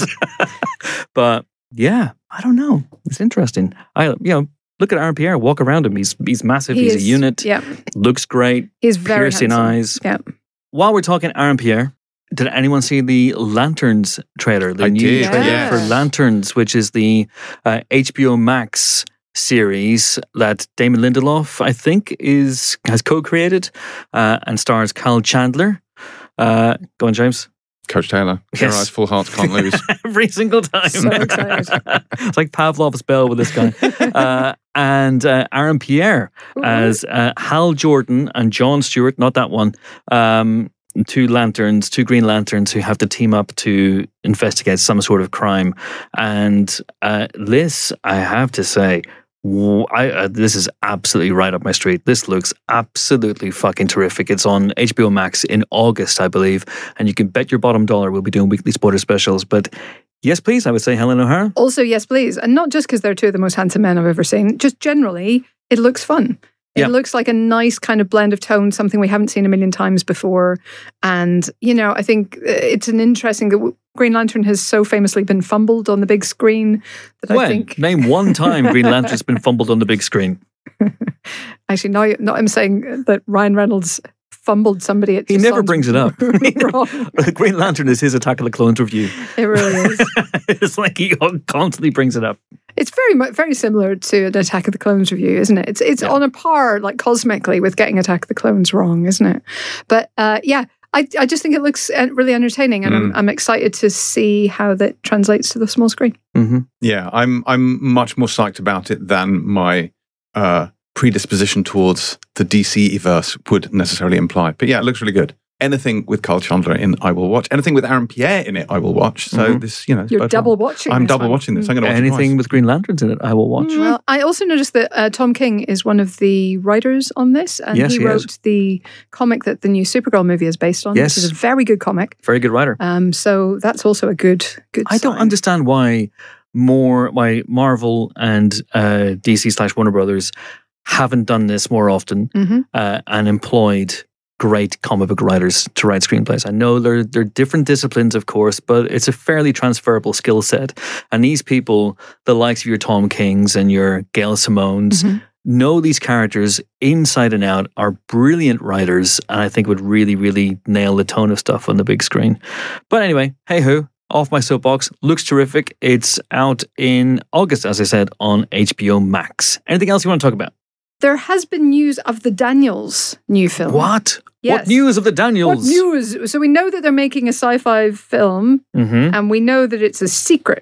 that. But yeah, I don't know. It's interesting. I you know look at Aaron Pierre, walk around him. He's he's massive. He he's is- a unit. Yeah. Looks great. He's very Piercing handsome. eyes. Yeah. While we're talking Aaron Pierre, did anyone see the Lanterns trailer? The I new did, trailer yes. for Lanterns, which is the uh, H B O Max series that Damon Lindelof, I think, is has co-created uh, and stars Cal Chandler. Uh, go on, James. Coach Taylor, clear Yes. eyes, full hearts, can't lose. Every single time. So excited. It's like Pavlov's bell with this guy. uh, and uh, Aaron Pierre as uh, Hal Jordan and John Stewart, not that one, um, two lanterns, two green lanterns who have to team up to investigate some sort of crime. And uh, this, I have to say, w- I, uh, this is absolutely right up my street. This looks absolutely fucking terrific. It's on H B O Max in August, I believe, and you can bet your bottom dollar we'll be doing weekly spoiler specials. But yes, please, I would say Helen O'Hara. Also, yes, please. And not just because they're two of the most handsome men I've ever seen, just generally, it looks fun. It Yeah. looks like a nice kind of blend of tones, something we haven't seen a million times before. And, you know, I think uh, it's an interesting that Green Lantern has so famously been fumbled on the big screen that I When? think. Name one time Green Lantern's been fumbled on the big screen. Actually, now, now I'm saying that Ryan Reynolds fumbled somebody. It He just never sounds brings it up. really wrong. Green Lantern is his Attack of the Clones review. It really is. It's like he constantly brings it up. It's very much very similar to an Attack of the Clones review, isn't it? It's it's Yeah. on a par, like cosmically, with getting Attack of the Clones wrong, isn't it? But uh, yeah, I I just think it looks uh, really entertaining, and I'm Mm. I'm excited to see how that translates to the small screen. Mm-hmm. Yeah, I'm I'm much more psyched about it than my uh, predisposition towards the D C verse would necessarily imply. But yeah, it looks really good. anything with Carl Chandler in, I will watch. Anything with Aaron Pierre in it, I will watch. So Mhm. this, you know, it's You're both double on. watching. I'm this double one. watching this. I'm going to watch Anything it with Green Lanterns in it, I will watch. Mm. Well, I also noticed that uh, Tom King is one of the writers on this, and Yes, he he is. wrote the comic that the new Supergirl movie is based on, Yes. which is a very good comic. Very good writer. Um, so that's also a good, good. I don't sign. understand why more why Marvel and uh, D C slash Warner Brothers haven't done this more often Mhm. uh, and employed great comic book writers to write screenplays. I know they're they're different disciplines, of course, but it's a fairly transferable skill set. And these people, the likes of your Tom Kings and your Gail Simones, Mhm. know these characters inside and out, are brilliant writers, and I think would really, really nail the tone of stuff on the big screen. But anyway, hey ho, off my soapbox. Looks terrific. It's out in August, as I said, on H B O Max. Anything else you want to talk about? There has been news of the Daniels new film. What? Yes. What news of the Daniels? What news? So we know that they're making a sci-fi film, Mm-hmm. and we know that it's a secret.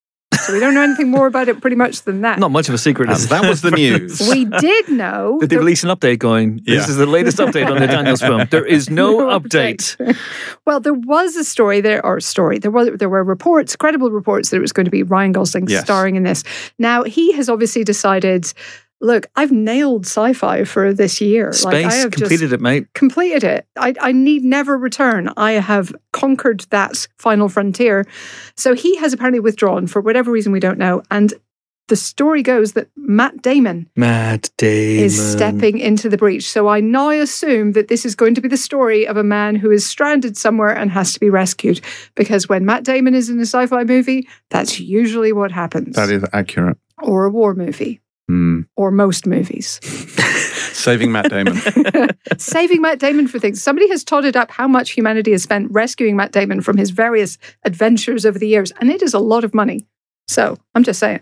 So we don't know anything more about it pretty much than that. Not much of a secret. And is that it? was the news. We did know. Did they that- release an update going, this Yeah. is the latest update on the Daniels film? There is no, update. Well, there was a story there, or story. There were there were reports, credible reports, that it was going to be Ryan Gosling Yes. starring in this. Now he has obviously decided. Look, I've nailed sci-fi for this year. Space, like I have completed just it, mate. completed it. I, I need never return. I have conquered that final frontier. So he has apparently withdrawn for whatever reason we don't know. And the story goes that Matt Damon Matt Damon. is stepping into the breach. So I now assume that this is going to be the story of a man who is stranded somewhere and has to be rescued. Because when Matt Damon is in a sci-fi movie, that's usually what happens. That is accurate. Or a war movie. Hmm. Or most movies. Saving Matt Damon. Saving Matt Damon for things. Somebody has totted up how much humanity has spent rescuing Matt Damon from his various adventures over the years. And it is a lot of money. So I'm just saying.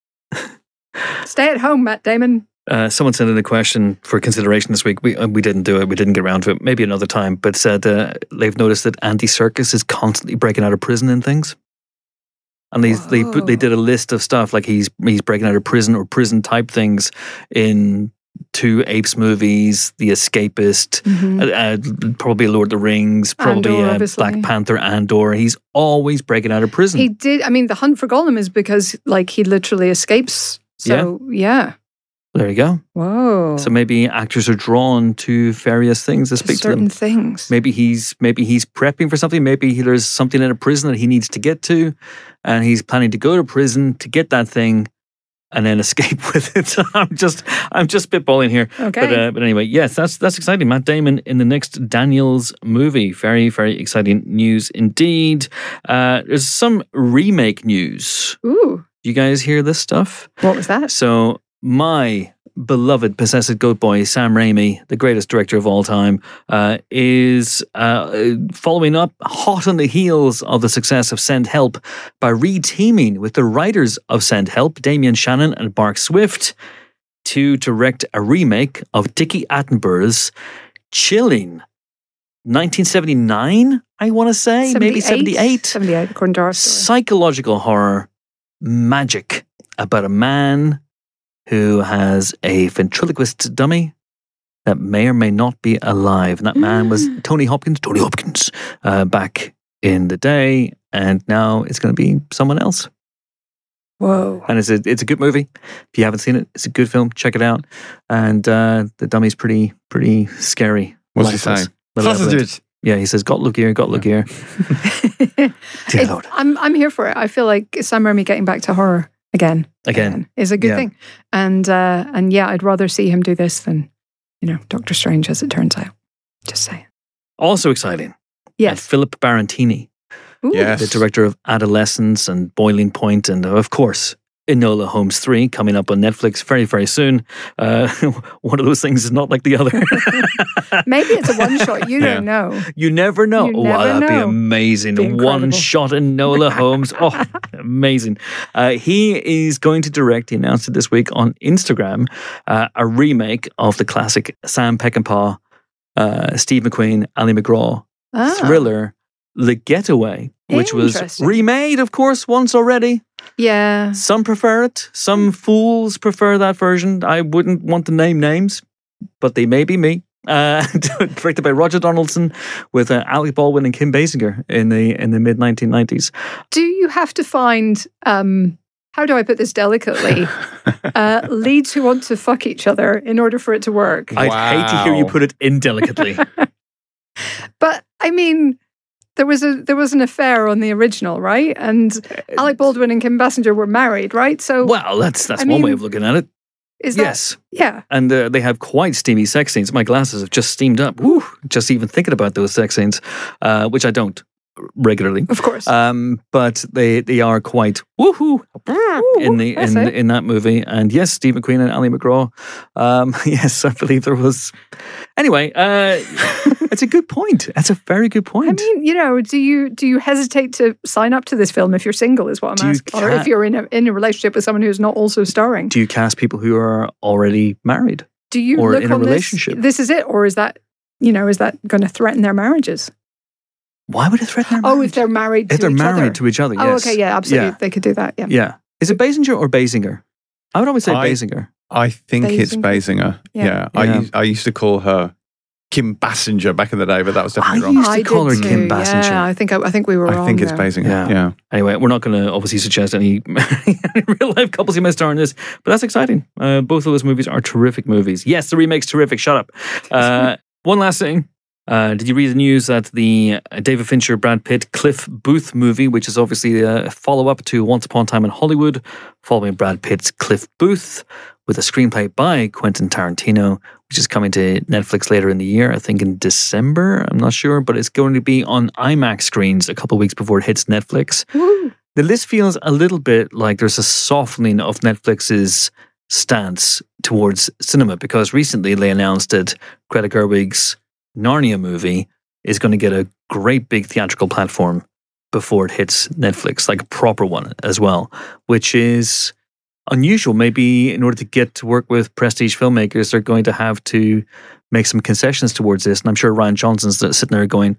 Stay at home, Matt Damon. Uh, someone sent in a question for consideration this week. We uh, we didn't do it. We didn't get around to it. Maybe another time. But said uh, they've noticed that Andy Serkis is constantly breaking out of prison and things. And they they put, they did a list of stuff like he's he's breaking out of prison or prison type things in two Apes movies, The Escapist, Mm-hmm. uh, uh, probably Lord of the Rings, probably Andor, uh, obviously. Black Panther, Andor. He's always breaking out of prison. He did. I mean, the hunt for Gollum is because, like, he literally escapes. So, yeah. There you go. Whoa. So maybe actors are drawn to various things to speak to certain them. things. Maybe he's maybe he's prepping for something. Maybe he, there's something in a prison that he needs to get to, and he's planning to go to prison to get that thing, and then escape with it. I'm just I'm just spitballing here. Okay. But uh, but anyway, yes, that's that's exciting. Matt Damon in the next Daniels movie. Very very exciting news indeed. Uh, there's some remake news. Ooh, You guys hear this stuff? what was that? So my beloved possessed goat boy Sam Raimi, the greatest director of all time, uh, is uh, following up hot on the heels of the success of Send Help by re-teaming with the writers of Send Help, Damien Shannon and Mark Swift, to direct a remake of Dickie Attenborough's chilling nineteen seventy-nine, I want to say, maybe seventy-eight. seventy-eight, according to our story. Psychological horror magic about a man who has a ventriloquist dummy that may or may not be alive. And that man was Tony Hopkins, Tony Hopkins, uh, back in the day. And now it's going to be someone else. Whoa. And it's a, it's a good movie. If you haven't seen it, it's a good film. Check it out. And uh, the dummy's pretty pretty scary. What's he Lifeless. saying? Malevolent. Sausages. Yeah, he says, got look here, got look here. Dear It- Lord. I'm I'm here for it. I feel like Sam Raimi getting back to horror again, Again. is a good Yeah. thing. And uh, and yeah, I'd rather see him do this than, you know, Doctor Strange, as it turns out. Just saying. Also exciting. Uh, Yes. Philip Barantini, Ooh. Yes. the director of Adolescence and Boiling Point, and of course, Enola Holmes three coming up on Netflix very, very soon. Uh, one of those things is not like the other. Maybe it's a one shot. You Yeah. don't know. You never know. You Oh, wow, never that'd be know. amazing. Be incredible. One shot Enola Holmes. Oh, amazing. Uh, he is going to direct, he announced it this week on Instagram, uh, a remake of the classic Sam Peckinpah, uh, Steve McQueen, Ali McGraw Ah. thriller, The Getaway, which was Interesting. remade, of course, once already. Yeah. Some prefer it. Some fools prefer that version. I wouldn't want to name names, but they may be me. uh, directed by Roger Donaldson, with uh, Alec Baldwin and Kim Basinger in the in the mid nineteen nineties. Do you have to find? Um, how do I put this delicately? uh, leads who want to fuck each other in order for it to work. I'd Wow. hate to hear you put it indelicately. But I mean, there was a there was an affair on the original, right? And Alec Baldwin and Kim Basinger were married, right? So Well, that's that's I one way mean, of looking at it. is that Yes. yeah? And uh, they have quite steamy sex scenes. My glasses have just steamed up. Woo, just even thinking about those sex scenes, uh, which I don't regularly. Of course. Um, but they they are quite woohoo in the That's in it. in that movie. And yes, Steve McQueen and Ali McGraw. Um, yes, I believe there was. Anyway, uh, it's a good point. That's a very good I point. mean, you know, do you do you hesitate to sign up to this film if you're single? Is what Do I'm you asking, or ca- if you're in a in a relationship with someone who's not also starring? Do you cast people who are already married? Do you or look in a on relationship? This, this is it, or is that you know is that going to threaten their marriages? Why would it threaten their Oh, marriage? if they're married If to they're each married other. to each other, Oh, yes. okay, yeah, absolutely, Yeah. they could do that. Yeah, Yeah. Is it Basinger or Basinger? I would always say I- Basinger. I think it's Basinger. Basinger. Yeah. Yeah. I, Yeah. used, I used to call her Kim Basinger back in the day, but that was definitely I wrong. used to I call did her Kim too, Basinger. Yeah, I think I, I think we were wrong. I think it's there. Basinger. Yeah. Yeah. Anyway, we're not going to obviously suggest any, any real life couples who may star in this, but that's exciting. Uh, both of those movies are terrific movies. Yes, the remake's terrific. Shut up. Uh, one last thing. Uh, did you read the news that the uh, David Fincher, Brad Pitt, Cliff Booth movie, which is obviously a follow up to Once Upon a Time in Hollywood, following Brad Pitt's Cliff Booth, with a screenplay by Quentin Tarantino, which is coming to Netflix later in the year, I think in December, I'm not sure, but it's going to be on IMAX screens a couple of weeks before it hits Netflix. Woo. The list feels a little bit like there's a softening of Netflix's stance towards cinema, because recently they announced that Greta Gerwig's Narnia movie is going to get a great big theatrical platform before it hits Netflix, like a proper one as well, which is unusual. Maybe in order to get to work with prestige filmmakers, they're going to have to make some concessions towards this. And I'm sure Ryan Johnson's sitting there going,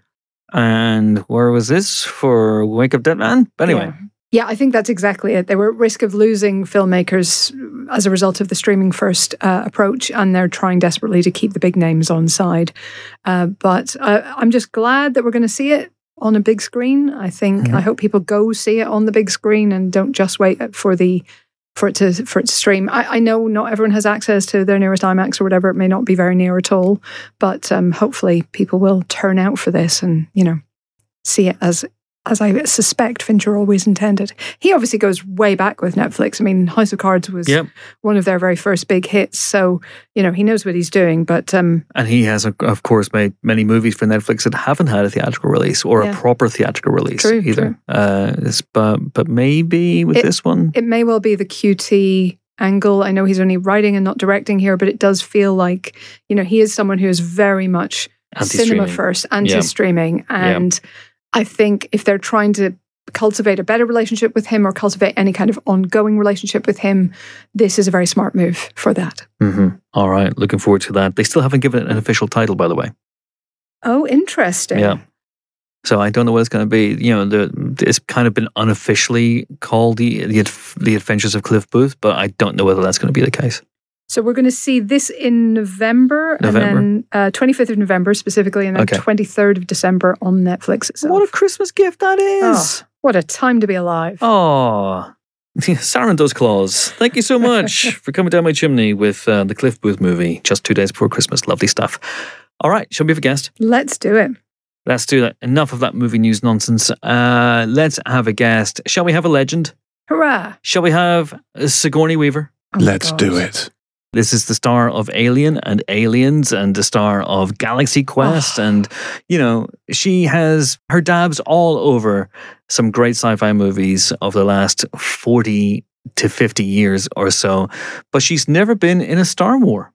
and where was this for Wake of Dead Man? But anyway. Yeah. Yeah, I think that's exactly it. They were at risk of losing filmmakers as a result of the streaming first uh, approach, and they're trying desperately to keep the big names on side. Uh, but uh, I'm just glad that we're going to see it on a big screen. I think Mhm. I hope people go see it on the big screen and don't just wait for the for it to for it to stream. I, I know not everyone has access to their nearest IMAX or whatever. It may not be very near at all, but um, hopefully people will turn out for this and you know see it as. As I suspect Fincher always intended. He obviously goes way back with Netflix. I mean, House of Cards was Yep. one of their very first big hits. So, you know, he knows what he's doing. But um, And he has, of course, made many movies for Netflix that haven't had a theatrical release or Yeah. a proper theatrical release True, either. true. Uh, it's- but, but maybe with It- this one, it may well be the Q T angle. I know he's only writing and not directing here, but it does feel like, you know, he is someone who is very much cinema Anti-streaming. first, anti-streaming. Yeah. And I think if they're trying to cultivate a better relationship with him or cultivate any kind of ongoing relationship with him, this is a very smart move for that. hmm All right, looking forward to that. They still haven't given it an official title, by the way. Oh, interesting. Yeah. So I don't know what it's going to be. You know, the, it's kind of been unofficially called the, the the Adventures of Cliff Booth, but I don't know whether that's going to be the case. So we're going to see this in November, November. and then uh, twenty-fifth of November specifically, and then Okay. twenty-third of December on Netflix itself. What a Christmas gift that is! Oh, what a time to be alive. Oh, Sarandos Claus, thank you so much for coming down my chimney with uh, the Cliff Booth movie just two days before Christmas. Lovely stuff. All right, shall we have a guest? Let's do it. Let's do that. Enough of that movie news nonsense. Uh, let's have a guest. Shall we have a legend? Hurrah. Shall we have uh, Sigourney Weaver? Oh my Let's God. do it. This is the star of Alien and Aliens and the star of Galaxy Quest. Oh. And, you know, she has her dabs all over some great sci fi movies of the last forty to fifty years or so. But she's never been in a Star War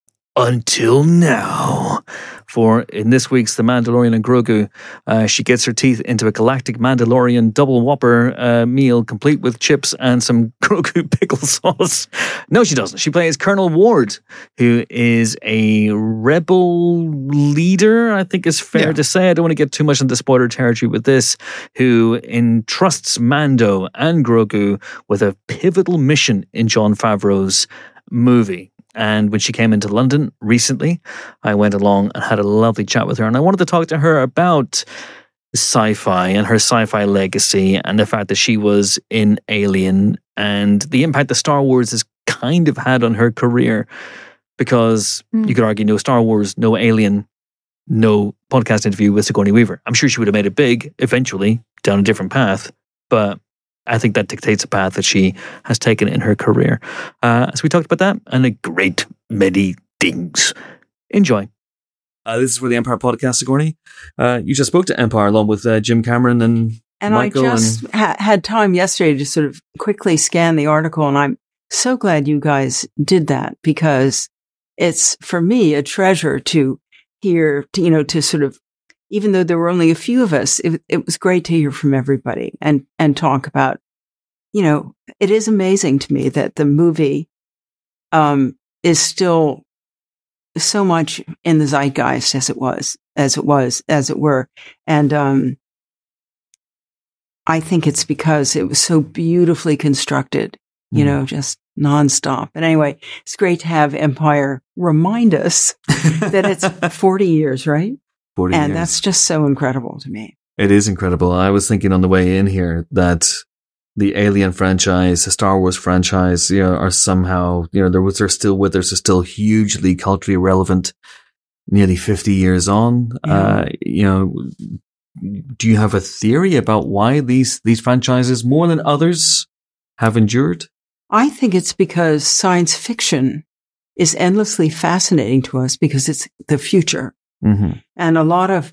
until now. For in this week's The Mandalorian and Grogu, uh, she gets her teeth into a galactic Mandalorian double whopper uh, meal complete with chips and some Grogu pickle sauce. No, she doesn't. She plays Colonel Ward, who is a rebel leader, I think is fair Yeah. to say. I don't want to get too much into spoiler territory with this, who entrusts Mando and Grogu with a pivotal mission in Jon Favreau's movie. And when she came into London recently, I went along and had a lovely chat with her. And I wanted to talk to her about sci-fi and her sci-fi legacy and the fact that she was in Alien and the impact that Star Wars has kind of had on her career. Because mm. you could argue no Star Wars, no Alien, no podcast interview with Sigourney Weaver. I'm sure she would have made it big eventually down a different path, but I think that dictates a path that she has taken in her career. Uh, so we talked about that and a great many things. Enjoy. Uh, this is for the Empire podcast, Sigourney. Uh, you just spoke to Empire along with uh, Jim Cameron and And Michael I just and... ha- had time yesterday to sort of quickly scan the article, and I'm so glad you guys did that because it's, for me, a treasure to hear, to, you know, to sort of, even though there were only a few of us, it, it was great to hear from everybody and, and talk about, you know, it is amazing to me that the movie um, is still so much in the zeitgeist as it was, as it was, as it were. And um, I think it's because it was so beautifully constructed, you mm. know, just nonstop. And anyway, it's great to have Empire remind us that it's forty years, right? forty and years. That's just so incredible to me. It is incredible. I was thinking on the way in here that the Alien franchise, the Star Wars franchise, you know, are somehow, you know, they're, they're still with us, are still hugely culturally relevant nearly fifty years on. Yeah. Uh, you know, do you have a theory about why these, these franchises, more than others, have endured? I think it's because science fiction is endlessly fascinating to us because it's the future. Mm-hmm. And a lot of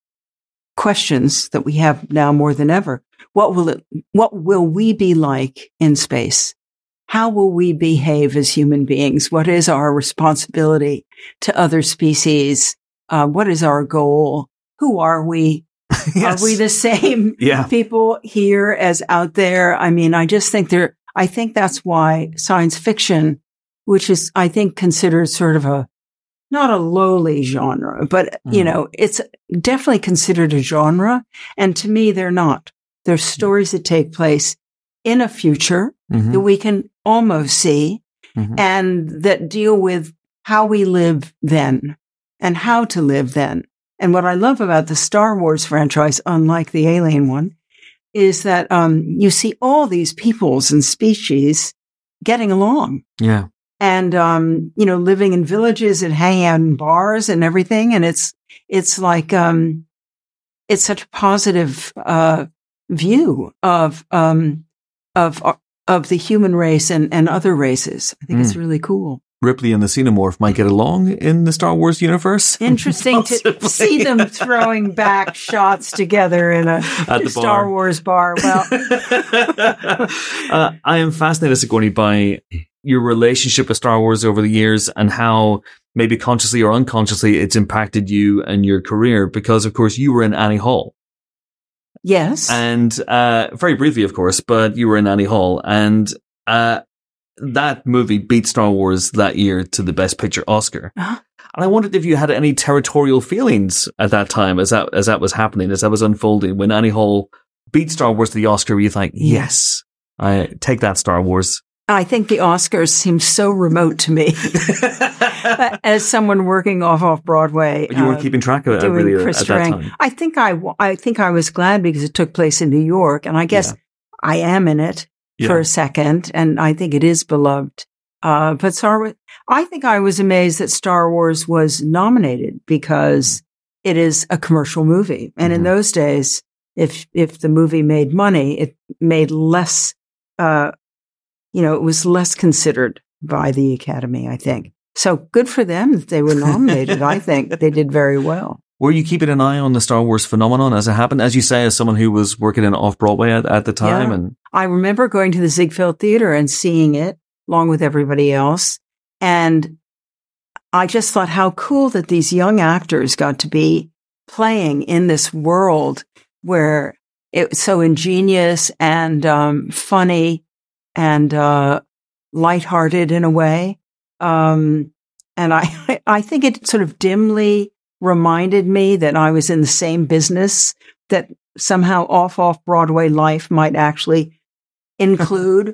questions that we have now more than ever. What will it, what will we be like in space? How will we behave as human beings? What is our responsibility to other species? Uh, what is our goal? Who are we? Yes. Are we the same yeah. people here as out there? I mean, I just think there, I think that's why science fiction, which is, I think, considered sort of a, not a lowly genre, but, mm. you know, it's definitely considered a genre. And to me, they're not. They're stories that take place in a future mm-hmm. that we can almost see mm-hmm. and that deal with how we live then and how to live then. And what I love about the Star Wars franchise, unlike the Alien one, is that um, you see all these peoples and species getting along. Yeah. And, um, you know, living in villages and hanging out in bars and everything. And it's, it's like, um, it's such a positive, uh, view of, um, of, of the human race and, and other races. I think mm. it's really cool. Ripley and the Xenomorph might get along in the Star Wars universe. Interesting to see them throwing back shots together in a Star bar. Wars bar. Well, uh, I am fascinated, Sigourney, by your relationship with Star Wars over the years and how maybe consciously or unconsciously it's impacted you and your career because, of course, you were in Annie Hall. Yes. And uh, very briefly, of course, but you were in Annie Hall. And uh, that movie beat Star Wars that year to the Best Picture Oscar. Uh-huh. And I wondered if you had any territorial feelings at that time as that as that was happening, as that was unfolding. When Annie Hall beat Star Wars to the Oscar, were you like, yes, I take that, Star Wars? I think the Oscars seem so remote to me as someone working off off Broadway. But you weren't uh, keeping track of it really Chris at that Strang. time. I think I, I think I was glad because it took place in New York, and I guess yeah. I am in it yeah. for a second, and I think it is beloved. Uh, but Star Wars, I think I was amazed that Star Wars was nominated because it is a commercial movie, and mm-hmm. in those days, if if the movie made money, it made less. Uh, You know, it was less considered by the Academy, I think. So good for them that they were nominated. I think they did very well. Were you keeping an eye on the Star Wars phenomenon as it happened? As you say, as someone who was working in off-Broadway at, at the time. Yeah. And I remember going to the Ziegfeld Theater and seeing it along with everybody else. And I just thought how cool that these young actors got to be playing in this world where it was so ingenious and um, funny. And, uh, lighthearted in a way. Um, and I, I think it sort of dimly reminded me that I was in the same business, that somehow off, off Broadway life might actually include,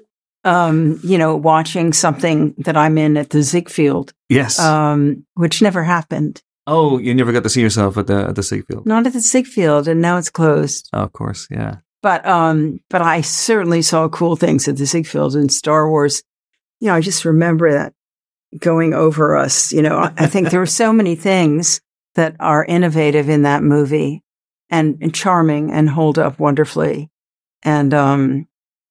um, you know, watching something that I'm in at the Ziegfeld, Yes. um, which never happened. oh, you never got to see yourself at the at the Ziegfeld. Not at the Ziegfeld, and now it's closed. Oh, of course, yeah. But um, but I certainly saw cool things at the Ziegfeld and Star Wars. You know, I just remember that going over us. You know, I think there were so many things that are innovative in that movie and, and charming and hold up wonderfully. And um,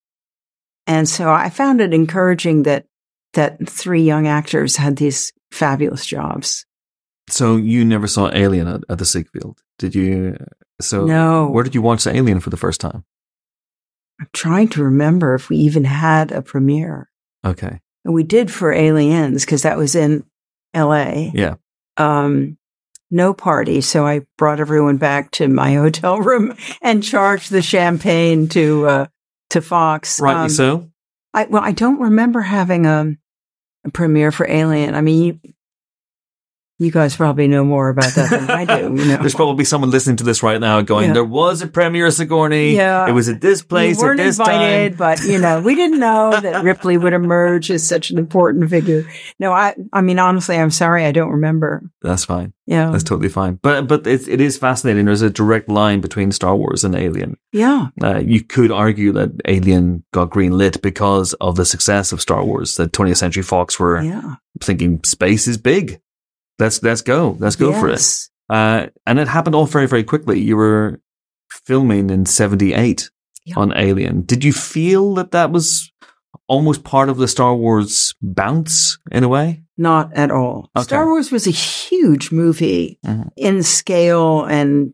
and so I found it encouraging that that three young actors had these fabulous jobs. So you never saw Alien at, at the Ziegfeld, did you? So No. where did you watch Alien for the first time? I'm trying to remember if we even had a premiere. Okay. And we did for Aliens because that was in L A. Yeah. Um, no party. So I brought everyone back to my hotel room and charged the champagne to, uh, to Fox. Rightly Um, so. I, well, I don't remember having a, a premiere for Alien. I mean, you, you guys probably know more about that than I do. You know? There's probably someone listening to this right now going, Yeah. there was a premiere, Sigourney. Yeah. It was at this place you weren't at this invited, time. but you know, we didn't know that Ripley would emerge as such an important figure. No, I, I mean, honestly, I'm sorry, I don't remember. That's fine. Yeah, That's totally fine. But but it, it is fascinating. There's a direct line between Star Wars and Alien. yeah, Uh, you could argue that Alien got greenlit because of the success of Star Wars. That twentieth Century Fox were yeah. thinking space is big. Let's let's go. Let's go for it. Yes. Uh, and it happened all very, very quickly. You were filming in seventy-eight Yeah. on Alien. Did you feel that that was almost part of the Star Wars bounce in a way? Not at all. Okay. Star Wars was a huge movie Mhm. in scale and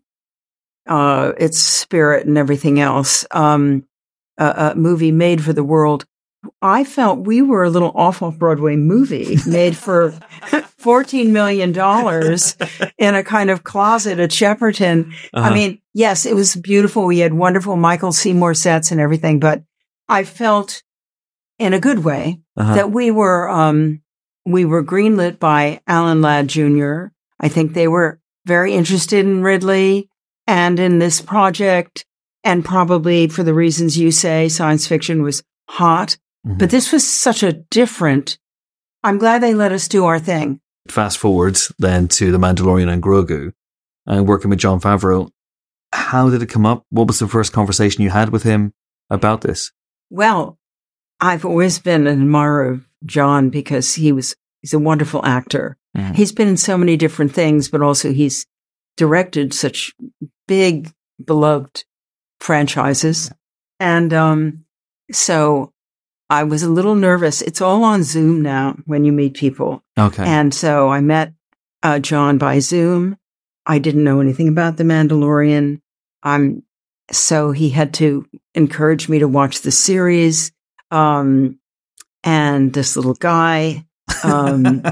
uh, its spirit and everything else. Um, a, a movie made for the world. I felt we were a little off-Broadway movie made for fourteen million dollars in a kind of closet at Shepperton. Uh-huh. I mean, yes, it was beautiful. We had wonderful Michael Seymour sets and everything, but I felt in a good way Uh-huh. that we were, um, we were greenlit by Alan Ladd Junior I think they were very interested in Ridley and in this project. And probably for the reasons you say, science fiction was hot. Mhm. But this was such a different, I'm glad they let us do our thing. Fast forward then to The Mandalorian and Grogu and working with Jon Favreau. How did it come up? What was the first conversation you had with him about this? Well, I've always been an admirer of John because he was, he's a wonderful actor. Mhm. He's been in so many different things, but also he's directed such big, beloved franchises. And, um, so I was a little nervous. It's all on Zoom now when you meet people. Okay. And so I met uh, John by Zoom. I didn't know anything about The Mandalorian. Um, so he had to encourage me to watch the series. Um, and this little guy. Um,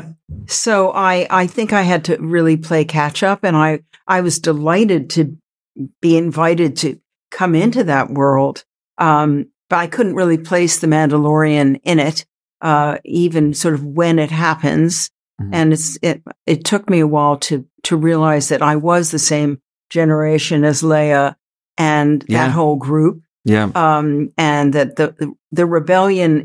so I, I think I had to really play catch up. And I, I was delighted to be invited to come into that world. Um, but I couldn't really place The Mandalorian in it, uh, even sort of when it happens. Mhm. And it's, it, it took me a while to, to realize that I was the same generation as Leia and Yeah. that whole group. yeah. Um, and that the, the, the rebellion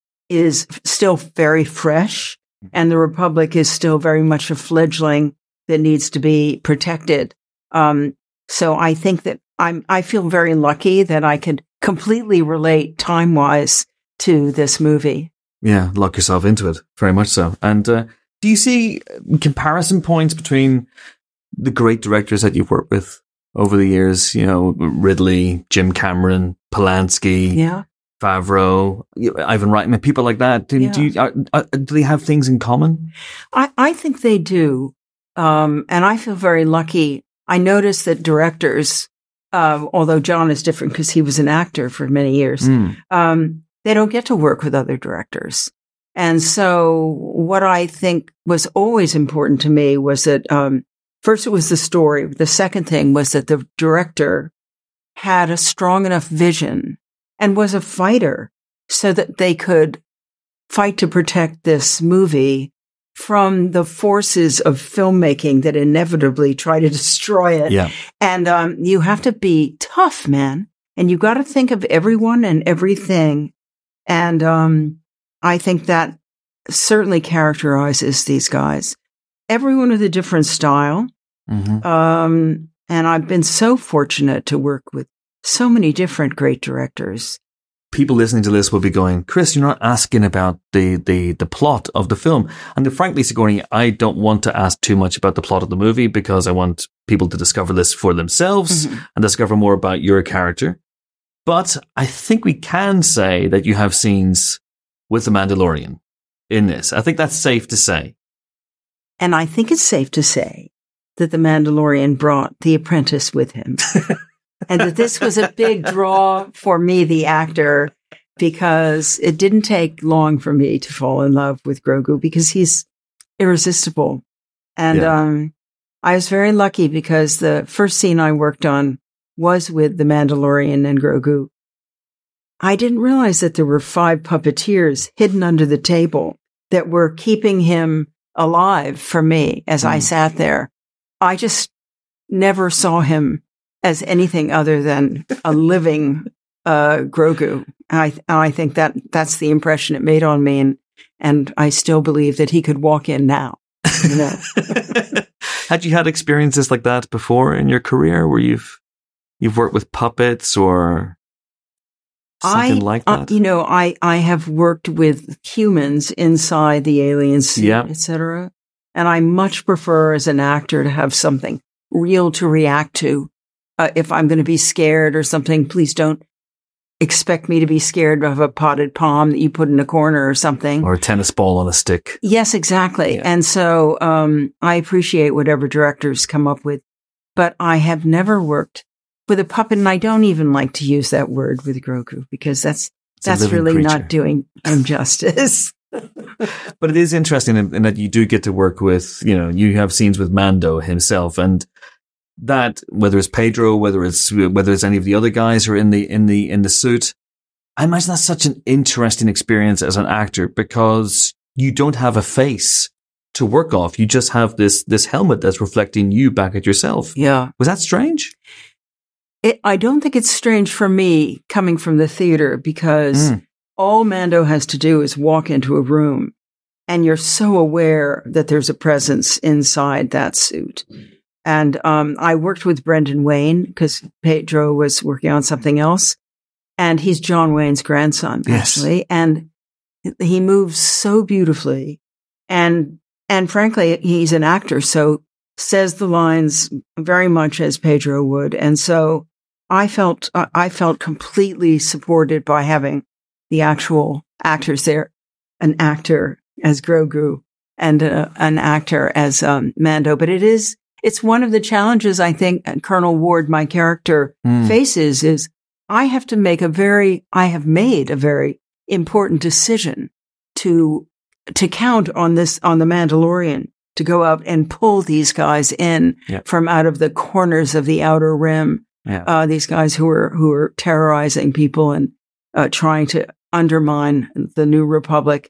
is still very fresh and the Republic is still very much a fledgling that needs to be protected. Um, so I think that I'm, I feel very lucky that I could completely relate time wise to this movie. Yeah, lock yourself into it, very much so. And uh, do you see comparison points between the great directors that you've worked with over the years? You know, Ridley, Jim Cameron, Polanski, Yeah. Favreau, you- Ivan Reitman, people like that. Do, do, you, are, are, do they have things in common? I, I think they do. Um, and I feel very lucky. I notice that directors, uh, although John is different because he was an actor for many years, Mm. um, they don't get to work with other directors. And so what I think was always important to me was that, um, first it was the story. The second thing was that the director had a strong enough vision and was a fighter so that they could fight to protect this movie from the forces of filmmaking that inevitably try to destroy it. Yeah. And um, you have to be tough, man. And you got to think of everyone and everything And um, I think that certainly characterizes these guys. Everyone with a different style. Mm-hmm. Um, and I've been so fortunate to work with so many different great directors. People listening to this will be going, Chris, you're not asking about the, the, the plot of the film. And frankly, Sigourney, I don't want to ask too much about the plot of the movie because I want people to discover this for themselves mm-hmm. and discover more about your character. But I think we can say that you have scenes with the Mandalorian in this. I think that's safe to say. And I think it's safe to say that the Mandalorian brought the apprentice with him. And that this was a big draw for me, the actor, because it didn't take long for me to fall in love with Grogu because he's irresistible. And yeah. um, I was very lucky because the first scene I worked on was with the Mandalorian and Grogu. I didn't realize that there were five puppeteers hidden under the table that were keeping him alive for me as mm. I sat there. I just never saw him as anything other than a living uh, Grogu. And I, and I think that that's the impression it made on me. And, and I still believe that he could walk in now. You know? Had you had experiences like that before in your career where you've you've worked with puppets or something I, like that? Uh, you know, I, I have worked with humans inside the alien suit, yeah. et cetera. And I much prefer as an actor to have something real to react to. Uh, if I'm going to be scared or something, please don't expect me to be scared of a potted palm that you put in a corner or something. Or a tennis ball on a stick. Yes, exactly. Yeah. And so um, I appreciate whatever directors come up with. But I have never worked with a puppet, and I don't even like to use that word with Grogu because that's it's that's really creature. Not doing him justice. But it is interesting in, in that you do get to work with, you know, you have scenes with Mando himself, and that whether it's Pedro, whether it's whether it's any of the other guys who are in the in the in the suit, I imagine that's such an interesting experience as an actor because you don't have a face to work off. You just have this this helmet that's reflecting you back at yourself. Yeah, was that strange? It, I don't think it's strange for me coming from the theater because mm. all Mando has to do is walk into a room, and you're so aware that there's a presence inside that suit. And um, I worked with Brendan Wayne because Pedro was working on something else. And he's John Wayne's grandson, yes. actually. And he moves so beautifully. And and frankly, he's an actor, so says the lines very much as Pedro would. And so I felt uh, I felt completely supported by having the actual actors there, an actor as Grogu and uh, an actor as um, Mando. But it is... It's one of the challenges I think Colonel Ward, my character, mm. faces is I have to make a very, I have made a very important decision to, to count on this, on the Mandalorian to go out and pull these guys in yep. from out of the corners of the Outer Rim. Yeah. Uh, these guys who are, who are terrorizing people and uh, trying to undermine the New Republic.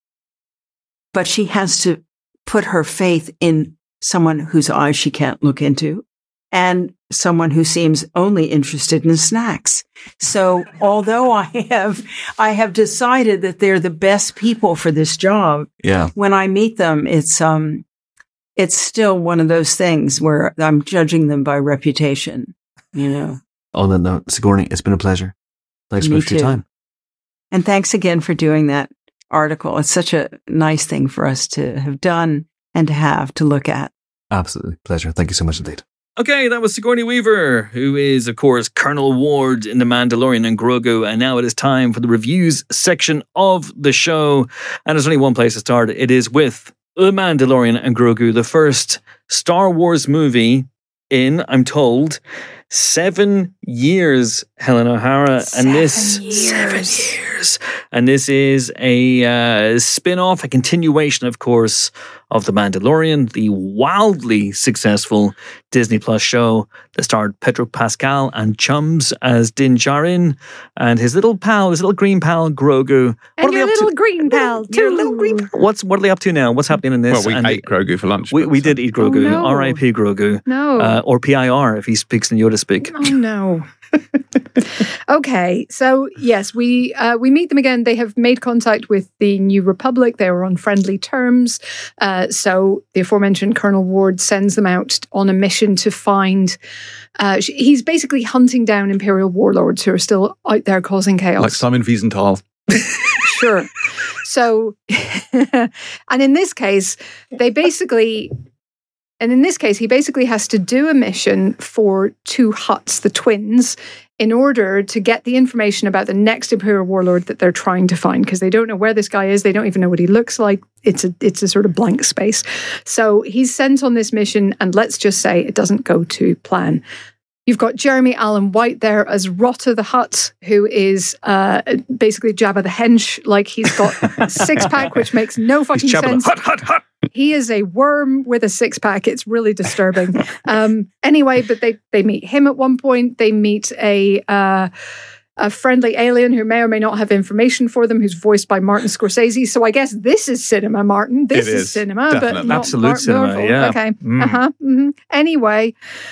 But she has to put her faith in someone whose eyes she can't look into, and someone who seems only interested in snacks. So although I have, I have decided that they're the best people for this job. Yeah. When I meet them, it's, um, it's still one of those things where I'm judging them by reputation, you know. On that note, Sigourney, it's been a pleasure. Thanks so much for your time. And thanks again for doing that article. It's such a nice thing for us to have done and to have to look at. Absolutely. Pleasure. Thank you so much indeed. Okay, that was Sigourney Weaver, who is, of course, Colonel Ward in The Mandalorian and Grogu. And now it is time for the reviews section of the show. And there's only one place to start. It is with The Mandalorian and Grogu, the first Star Wars movie in, I'm told, seven years, Helen O'Hara. Seven and this years. Seven years. And this is a uh, spin-off, a continuation, of course, of The Mandalorian, the wildly successful Disney Plus show that starred Pedro Pascal and chums as Din Djarin and his little pal, his little green pal, Grogu. What And are they your up little to? green pal, too. Your little green pal. What's, what are they up to now? What's happening in this? Well, we And ate Grogu for lunch. we, but, we so- did eat Grogu. Oh, no. R I P Grogu. No. Uh, or P I R if he speaks in Yoda speak. Oh no. Okay, so yes, we uh, we meet them again. They have made contact with the New Republic. They were on friendly terms. Uh, so the aforementioned Colonel Ward sends them out on a mission to find. Uh, sh- he's basically hunting down Imperial warlords who are still out there causing chaos. Like Simon Wiesenthal. Sure. So, and in this case, they basically, and in this case, he basically has to do a mission for two Hutts, the twins, in order to get the information about the next Imperial warlord that they're trying to find, because they don't know where this guy is. They don't even know what he looks like. It's a, it's a sort of blank space. So he's sent on this mission, and let's just say it doesn't go to plan. You've got Jeremy Allen White there as Rotta the Hutt, who is uh, basically Jabba the Hench. Like, he's got a six pack, which makes no fucking Jabba the sense. Hutt, Hutt, Hutt. He is a worm with a six pack. It's really disturbing. um, anyway, but they they meet him at one point. They meet a. Uh, a friendly alien who may or may not have information for them, who's voiced by Martin Scorsese. So I guess this is cinema, Martin. This It is, is, cinema, but definitely. not Absolute Martin cinema, Marvel. yeah. Okay. Mm. Uh-huh. hmm Anyway,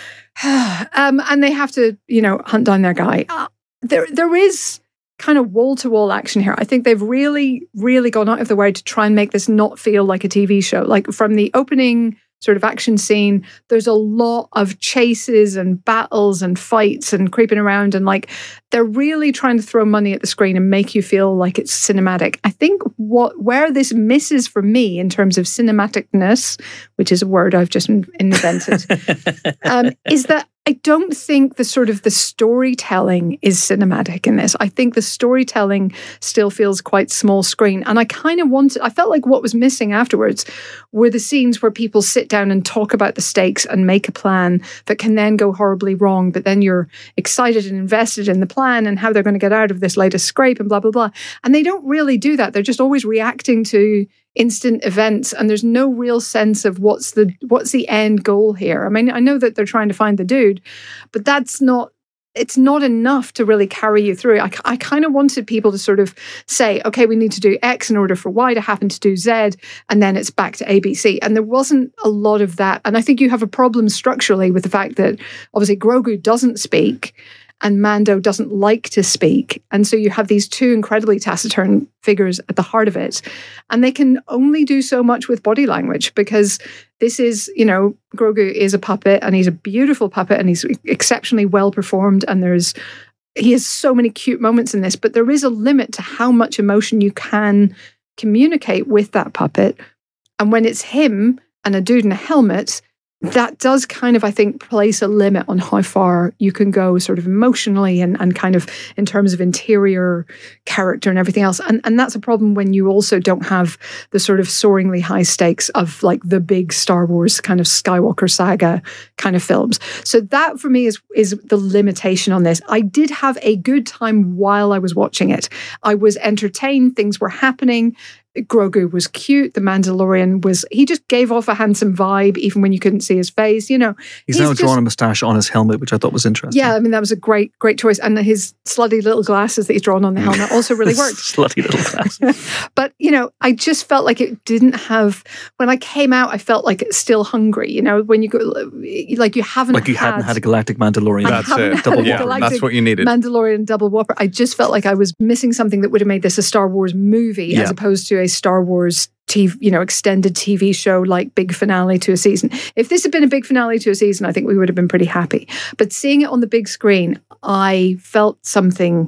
um, and they have to, you know, hunt down their guy. Uh, there, there is kind of wall-to-wall action here. I think they've really, really gone out of the way to try and make this not feel like a T V show. Like, from the opening sort of action scene, there's a lot of chases and battles and fights and creeping around, and like, they're really trying to throw money at the screen and make you feel like it's cinematic. I think what where this misses for me in terms of cinematicness, which is a word I've just invented, um, is that I don't think the sort of the storytelling is cinematic in this. I think the storytelling still feels quite small screen. And I kind of wanted, I felt like what was missing afterwards were the scenes where people sit down and talk about the stakes and make a plan that can then go horribly wrong. But then you're excited and invested in the plan and how they're going to get out of this latest scrape and blah, blah, blah. And they don't really do that. They're just always reacting to instant events, and there's no real sense of what's the what's the end goal here. I mean, I know that they're trying to find the dude, but that's not it's not enough to really carry you through. I, I kind of wanted people to sort of say, okay, we need to do X in order for Y to happen to do Z, and then it's back to A B C. And there wasn't a lot of that. And I think you have a problem structurally with the fact that obviously Grogu doesn't speak and Mando doesn't like to speak. And so you have these two incredibly taciturn figures at the heart of it. And they can only do so much with body language, because this is, you know, Grogu is a puppet, and he's a beautiful puppet, and he's exceptionally well performed. And there's, he has so many cute moments in this, but there is a limit to how much emotion you can communicate with that puppet. And when it's him and a dude in a helmet, that does kind of, I think, place a limit on how far you can go sort of emotionally and, and kind of in terms of interior character and everything else. And, and that's a problem when you also don't have the sort of soaringly high stakes of like the big Star Wars kind of Skywalker saga kind of films. So that for me is, is the limitation on this. I did have a good time while I was watching it. I was entertained. Things were happening. Grogu was cute. The Mandalorian was, he just gave off a handsome vibe, even when you couldn't see his face, you know. He's, he's now just, drawn a moustache on his helmet, which I thought was interesting. Yeah, I mean, that was a great, great choice. And his slutty little glasses that he's drawn on the helmet also really worked. Slutty little glasses. But, you know, I just felt like it didn't have, when I came out, I felt like it's still hungry, you know, when you go, like you haven't Like you had, hadn't had a Galactic Mandalorian. I That's haven't it. had Double a Yeah, Galactic that's what you needed. Mandalorian double whopper. I just felt like I was missing something that would have made this a Star Wars movie Yeah. as opposed to a Star Wars T V, you know, extended T V show, like big finale to a season. If this had been a big finale to a season, I think we would have been pretty happy. But seeing it on the big screen, I felt something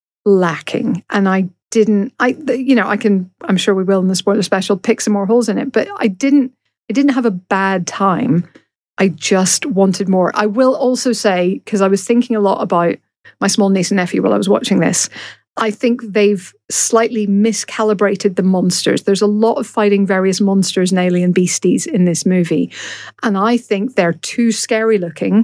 lacking, and I didn't. I, you know, I can. I'm sure we will in the spoiler special pick some more holes in it, but I didn't. I didn't have a bad time. I just wanted more. I will also say, because I was thinking a lot about my small niece and nephew while I was watching this, I think they've slightly miscalibrated the monsters. There's a lot of fighting various monsters and alien beasties in this movie. And I think they're too scary looking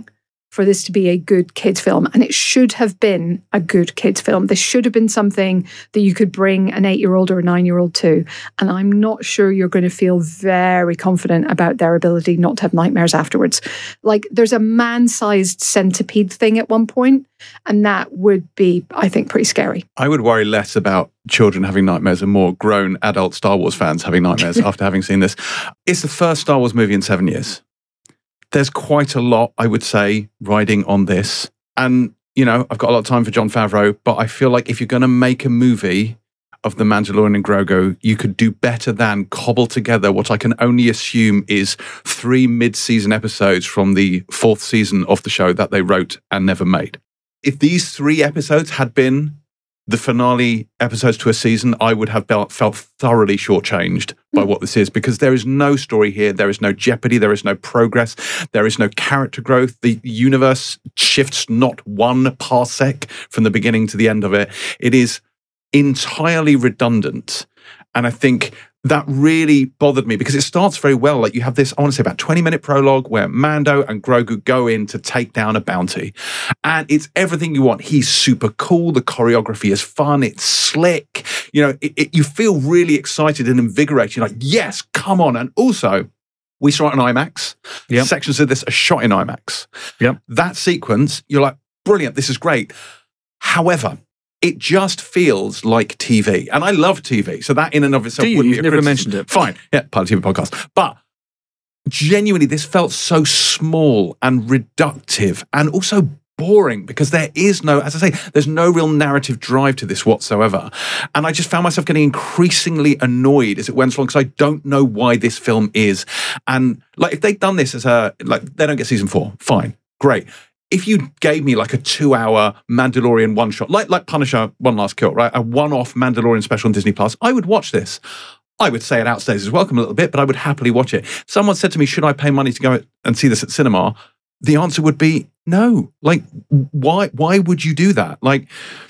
for this to be a good kids film. And it should have been a good kids film. This should have been something that you could bring an eight-year-old or a nine-year-old to. And I'm not sure you're going to feel very confident about their ability not to have nightmares afterwards. Like, there's a man-sized centipede thing at one point, and that would be, I think, pretty scary. I would worry less about children having nightmares and more grown adult Star Wars fans having nightmares after having seen this. It's the first Star Wars movie in seven years. There's quite a lot, I would say, riding on this. And, you know, I've got a lot of time for Jon Favreau, but I feel like if you're going to make a movie of The Mandalorian and Grogu, you could do better than cobble together what I can only assume is three mid-season episodes from the fourth season of the show that they wrote and never made. If these three episodes had been the finale episodes to a season, I would have felt, felt thoroughly shortchanged by what this is, because there is no story here. There is no jeopardy. There is no progress. There is no character growth. The universe shifts not one parsec from the beginning to the end of it. It is entirely redundant. And I think that really bothered me because it starts very well. Like, you have this, I want to say about twenty minute prologue where Mando and Grogu go in to take down a bounty. And it's everything you want. He's super cool. The choreography is fun. It's slick. You know, it, it, you feel really excited and invigorated. You're like, yes, come on. And also, we saw it on IMAX. Yep. Sections of this are shot in IMAX. Yep. That sequence, you're like, brilliant. This is great. However, it just feels like T V. And I love T V. So that in and of itself Do you? wouldn't You've be a never criticism. mentioned it. Fine. Yeah, part of T V podcast. But genuinely, this felt so small and reductive and also boring because there is no, as I say, there's no real narrative drive to this whatsoever. And I just found myself getting increasingly annoyed as it went along because I don't know why this film is. And like, if they'd done this as a, like, they don't get season four, fine, great. If you gave me like a two-hour Mandalorian one-shot, like like Punisher One Last Kill, right? A one-off Mandalorian special on Disney Plus, I would watch this. I would say it outstays its welcome a little bit, but I would happily watch it. Someone said to me, should I pay money to go and see this at cinema? The answer would be no. Like, why, why would you do that? Like,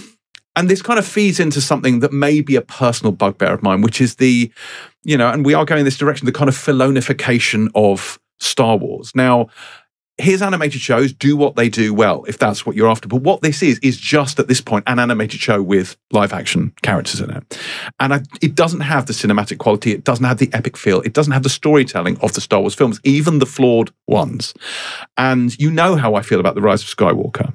and this kind of feeds into something that may be a personal bugbear of mine, which is the, you know, and we are going in this direction, the kind of Filonification of Star Wars. Now, his animated shows do what they do well, if that's what you're after. But what this is, is just at this point an animated show with live action characters in it. And I, it doesn't have the cinematic quality. It doesn't have the epic feel. It doesn't have the storytelling of the Star Wars films, even the flawed ones. And you know how I feel about The Rise of Skywalker.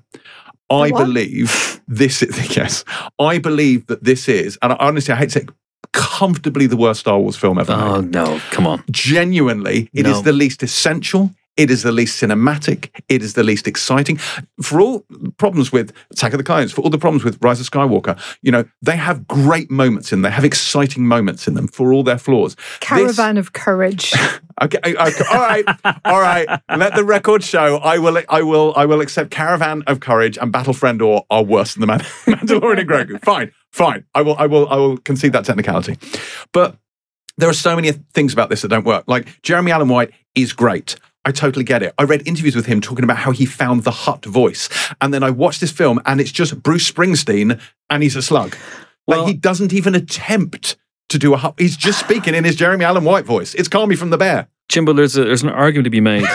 I What? believe this is, yes, I believe that this is, and honestly, I hate to say, comfortably the worst Star Wars film ever Oh, made. no. Come on. Genuinely, it No. is the least essential. It is the least cinematic. It is the least exciting. For all problems with Attack of the Clones, for all the problems with Rise of Skywalker, you know, they have great moments in them. They have exciting moments in them for all their flaws. Caravan of Courage. Okay, okay, all right, all right. Let the record show. I will, I will, I will accept Caravan of Courage and Battle for Endor are worse than the Mand- Mandalorian and Grogu. Fine, fine. I will, I will, I will concede that technicality. But there are so many things about this that don't work. Like, Jeremy Allen White is great. I totally get it. I read interviews with him talking about how he found the Hutt voice. And then I watched this film and it's just Bruce Springsteen and he's a slug. Like, Well- he doesn't even attempt to do a Hutt. He's just speaking in his Jeremy Allen White voice. It's Call Me From the Bear. Jimbo, there's, a, there's an argument to be made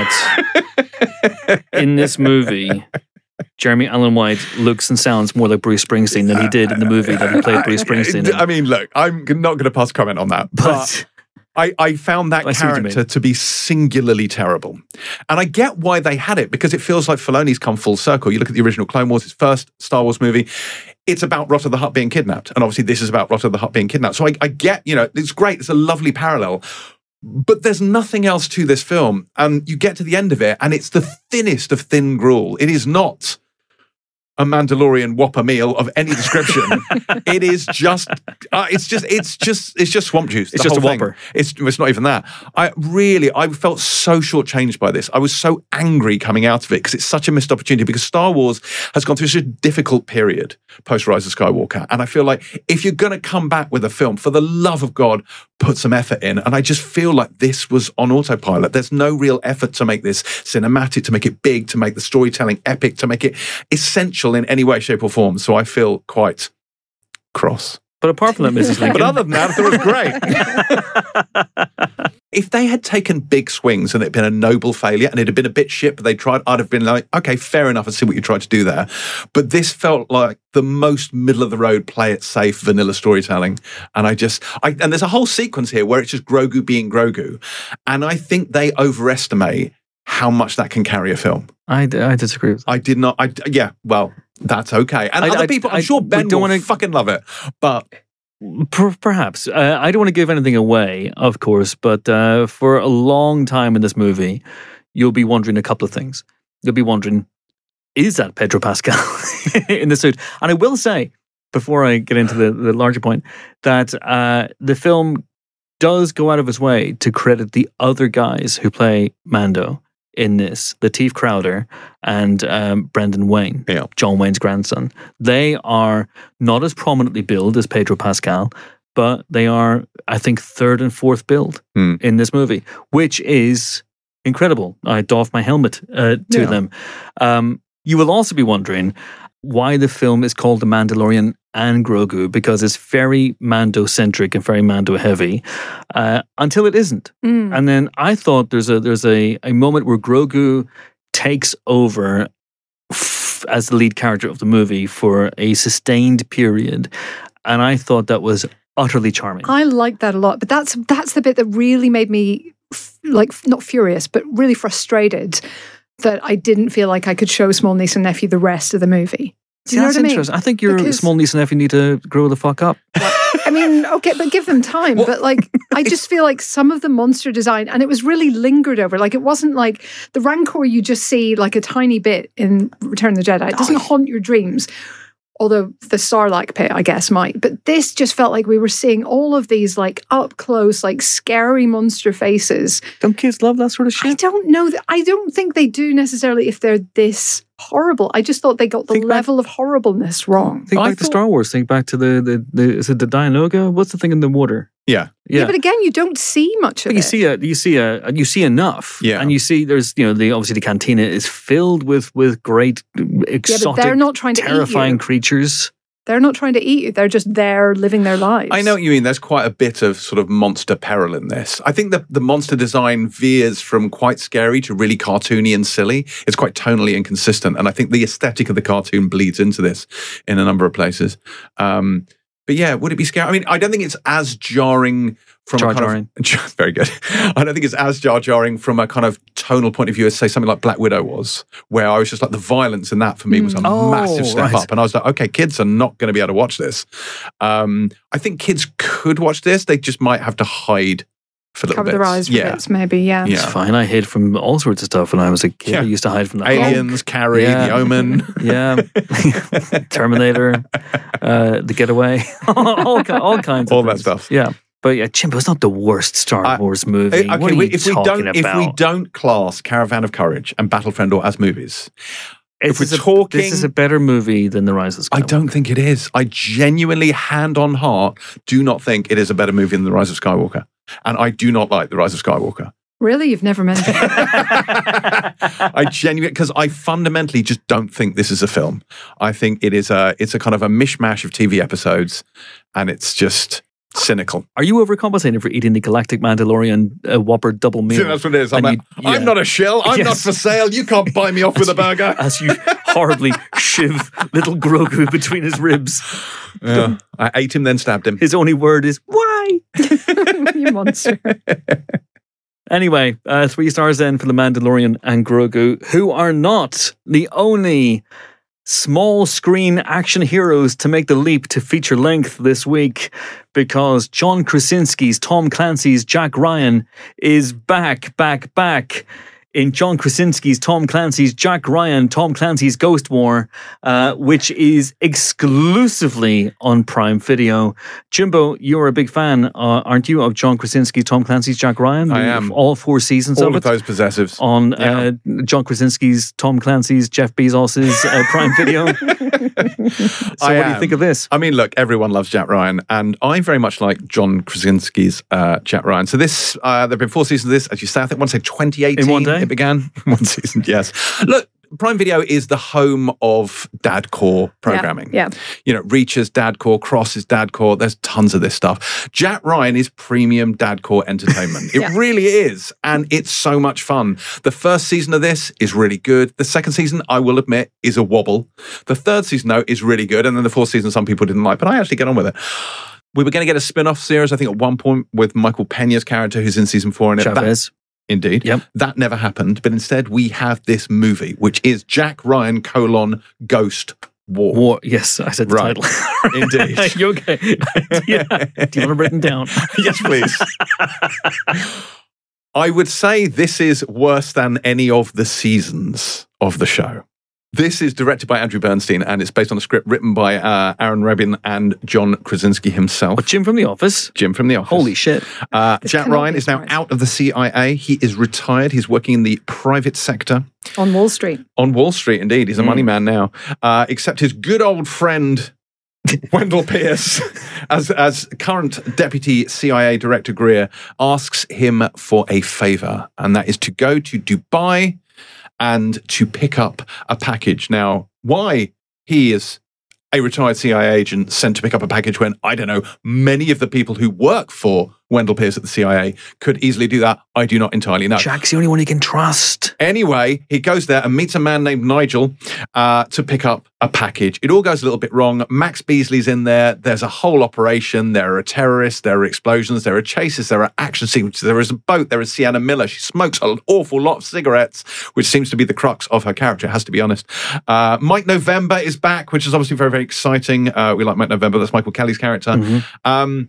that in this movie, Jeremy Allen White looks and sounds more like Bruce Springsteen than he did in the movie that he played Bruce Springsteen in. I mean, look, I'm not going to pass comment on that. But But I, I found that I see what you character mean. to be singularly terrible. And I get why they had it, because it feels like Filoni's come full circle. You look at the original Clone Wars, his first Star Wars movie, it's about Rotta the Hutt being kidnapped. And obviously this is about Rotta the Hutt being kidnapped. So I, I get, you know, it's great. It's a lovely parallel. But there's nothing else to this film. And you get to the end of it, and it's the thinnest of thin gruel. It is not a Mandalorian Whopper meal of any description. It is just, uh, it's just, it's just, it's just swamp juice. It's the just whole a thing. Whopper. It's, it's not even that. I really, I felt so shortchanged by this. I was so angry coming out of it because it's such a missed opportunity, because Star Wars has gone through such a difficult period post Rise of Skywalker. And I feel like if you're going to come back with a film, for the love of God, put some effort in. And I just feel like this was on autopilot. There's no real effort to make this cinematic, to make it big, to make the storytelling epic, to make it essential in any way, shape or form. So I feel quite cross. but apart from that, Missus Lincoln, But other than that, I thought it was great. if they had taken big swings and it had been a noble failure and it had been a bit shit, but they tried, I'd have been like, okay, fair enough. I see what you tried to do there. But this felt like the most middle of the road, play it safe, vanilla storytelling. And I just, I, and there's a whole sequence here where it's just Grogu being Grogu. And I think they overestimate how much that can carry a film. I, I disagree with that. I did not, I, yeah, well, that's okay. And I, other I, people, I'm I, sure Ben don't will wanna, fucking love it. But per, perhaps. Uh, I don't want to give anything away, of course, but uh, for a long time in this movie, you'll be wondering a couple of things. You'll be wondering, is that Pedro Pascal in the suit? And I will say, before I get into the, the larger point, that uh, the film does go out of its way to credit the other guys who play Mando in this, Lateef Crowder and um, Brendan Wayne, yeah. John Wayne's grandson. They are not as prominently billed as Pedro Pascal, but they are, I think, third and fourth billed hmm. in this movie, which is incredible. I doff my helmet uh, to yeah. them. Um, you will also be wondering why the film is called The Mandalorian and Grogu, because it's very Mando-centric and very Mando-heavy, uh, until it isn't. Mm. And then I thought there's a there's a, a moment where Grogu takes over f- as the lead character of the movie for a sustained period, and I thought that was utterly charming. I like that a lot, but that's that's the bit that really made me f- like not furious, but really frustrated that I didn't feel like I could show small niece and nephew the rest of the movie. Do you See, know that's what I mean? interesting. I think your Because- small niece and nephew need to grow the fuck up. I mean, okay, but give them time. Well, but like, I just feel like some of the monster design, and it was really lingered over. Like, it wasn't like the Rancor you just see like a tiny bit in Return of the Jedi. It doesn't haunt your dreams. Although the Sarlacc pit, I guess, might. But this just felt like we were seeing all of these like up close, like scary monster faces. Don't kids love that sort of I shit? don't know. That, I don't think they do necessarily if they're this horrible. I just thought they got the Think back- level of horribleness wrong. Think I back to thought- Star Wars. Think back to the, the, the is it the Dianoga? What's the thing in the water? yeah. Yeah. Yeah. but again, you don't see much of But you it. see a, you see a, you see enough, Yeah. and you see there's, you know, the obviously the cantina is filled with with great exotic, yeah, but they're not trying to terrifying eat you. creatures. They're not trying to eat you. They're just there living their lives. I know what you mean. There's quite a bit of sort of monster peril in this. I think the, the monster design veers from quite scary to really cartoony and silly. It's quite tonally inconsistent. And I think the aesthetic of the cartoon bleeds into this in a number of places. Um, but yeah, would it be scary? I mean, I don't think it's as jarring from Jar a kind of... Very good. I don't think it's as jar jarring from a kind of tonal point of view as, say, something like Black Widow was, where I was just like, the violence in that for me was a Oh, massive step right. up. And I was like, okay, kids are not going to be able to watch this. Um, I think kids could watch this. They just might have to hide for little Cover bits. their eyes for yeah. bits, maybe, yeah. Yeah. It's fine. I hid from all sorts of stuff when I was a kid. Yeah. I used to hide from the Aliens, Carrie, Yeah. The Omen. Yeah, Terminator, uh, The Getaway, all, ki- all kinds of All that things. stuff. Yeah, but yeah, Chimbo's not the worst Star I- Wars movie. Okay, what are we- you if we talking don't, about? if we don't class Caravan of Courage and Battlefriend as movies, This if we're is a- talking- this is a better movie than The Rise of Skywalker. I don't think it is. I genuinely, hand on heart, do not think it is a better movie than The Rise of Skywalker. And I do not like The Rise of Skywalker. Really? You've never mentioned it? I genuinely, because I fundamentally just don't think this is a film. I think it is a, it's a kind of a mishmash of T V episodes, and it's just cynical. Are you overcompensating for eating the Galactic Mandalorian uh, Whopper double meal? Yeah, that's what it is. I'm, And like, you- yeah. I'm not a shill. I'm Yes. not for sale. You can't buy me off with a burger. As you horribly shiv little Grogu between his ribs. Yeah. I ate him, then stabbed him. His only word is, why? You monster. Anyway, uh, three stars then for The Mandalorian and Grogu, who are not the only small screen action heroes to make the leap to feature length this week, because John Krasinski's Tom Clancy's Jack Ryan is back, back, back in John Krasinski's Tom Clancy's Jack Ryan, Tom Clancy's Ghost War, uh, which is exclusively on Prime Video. Jimbo, you're a big fan, uh, aren't you, of John Krasinski's Tom Clancy's Jack Ryan? I am. All four seasons All of of it those possessives. on Yeah. uh, John Krasinski's Tom Clancy's Jeff Bezos's uh, Prime Video. So I what do you am. think of this? I mean, look, everyone loves Jack Ryan, and I very much like John Krasinski's uh, Jack Ryan. So this, uh, there have been four seasons of this, as you say. I think one said twenty eighteen. In one day? It began one season. Yes. Look, Prime Video is the home of dadcore programming. Yeah. You know, Reacher's dadcore, Cross's dadcore. There's tons of this stuff. Jack Ryan is premium dadcore entertainment. It Yeah. really is. And it's so much fun. The first season of this is really good. The second season, I will admit, is a wobble. The third season, though, is really good. And then the fourth season, some people didn't like, but I actually get on with it. We were going to get a spin-off series, I think, at one point with Michael Pena's character, who's in season four. And it, that, Chavez. Indeed. Yep. That never happened. But instead, we have this movie, which is Jack Ryan colon Ghost War. War. Yes, I said the Right. title. Indeed. You okay? Yeah. Do you want it written down? Yes, please. I would say this is worse than any of the seasons of the show. This is directed by Andrew Bernstein, and it's based on a script written by uh, Aaron Rabin and John Krasinski himself. But Jim from The Office. Jim from The Office. Holy shit. Uh, This Jack cannot Ryan be is now right. out of the C I A. He is retired. He's working in the private sector. On Wall Street. On Wall Street, indeed. He's a Mm. money man now. Uh, except his good old friend, Wendell Pierce, as, as current Deputy C I A Director Greer, asks him for a favor, and that is to go to Dubai and to pick up a package. Now, why he is a retired C I A agent sent to pick up a package when, I don't know, many of the people who work for Wendell Pierce at the C I A could easily do that, I do not entirely know. Jack's the only one he can trust. Anyway, he goes there and meets a man named Nigel uh, to pick up a package. It all goes a little bit wrong. Max Beasley's in there. There's a whole operation. There are terrorists. There are explosions. There are chases. There are action sequences. There is a boat. There is Sienna Miller. She smokes an awful lot of cigarettes, which seems to be the crux of her character, has to be honest. Uh, Mike November is back, which is obviously very, very exciting. Uh, we like Mike November. That's Michael Kelly's character. Mm-hmm. Um,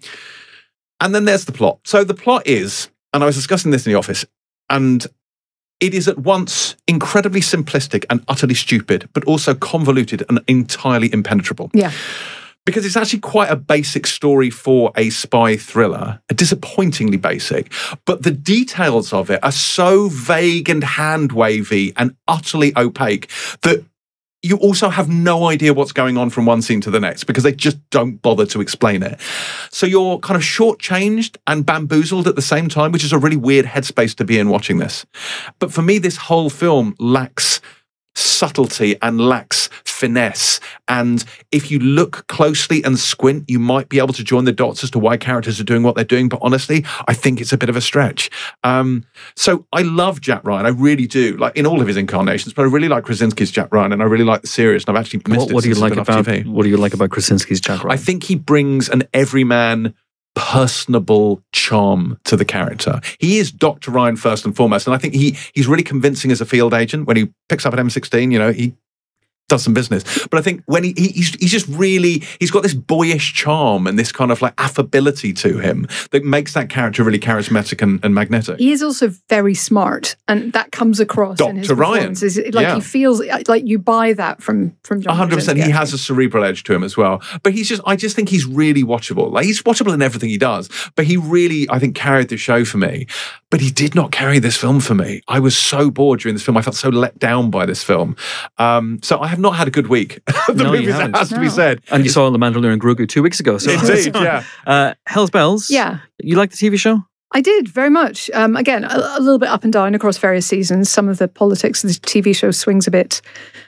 and then there's the plot. So the plot is, and I was discussing this in the office, and it is at once incredibly simplistic and utterly stupid, but also convoluted and entirely impenetrable. Yeah. Because it's actually quite a basic story for a spy thriller, disappointingly basic, but the details of it are so vague and hand-wavy and utterly opaque that you also have no idea what's going on from one scene to the next because they just don't bother to explain it. So you're kind of shortchanged and bamboozled at the same time, which is a really weird headspace to be in watching this. But for me, this whole film lacks subtlety and lacks finesse. And if you look closely and squint, you might be able to join the dots as to why characters are doing what they're doing. But honestly, I think it's a bit of a stretch. Um, so I love Jack Ryan. I really do, like in all of his incarnations. But I really like Krasinski's Jack Ryan, and I really like the series. And I've actually missed What, it. what do you since like it's been off about T V. What do you like about Krasinski's Jack Ryan? I think he brings an everyman, personable charm to the character. He is Doctor Ryan first and foremost, and I think he he's really convincing as a field agent. When he picks up an M sixteen, you know, he does some business. But I think when he, he he's, he's just really, he's got this boyish charm and this kind of like affability to him that makes that character really charismatic and, and magnetic. He is also very smart, and that comes across in his Doctor Ryan. performances. Like Yeah. he feels like you buy that from from John. one hundred percent. Krasinski, He I has a think. cerebral edge to him as well. But he's just, I just think he's really watchable. Like he's watchable in everything he does. But he really, I think, carried the show for me. But he did not carry this film for me. I was so bored during this film. I felt so let down by this film. Um, so I have not had a good week. the No, you movies, haven't. that has to be No. said. and you saw The Mandalorian and Grogu two weeks ago. So Indeed, yeah. Uh, Hell's Bells. Yeah. You like the T V show? I did very much. Um, again, a, a little bit up and down across various seasons. Some of the politics of the T V show swings a bit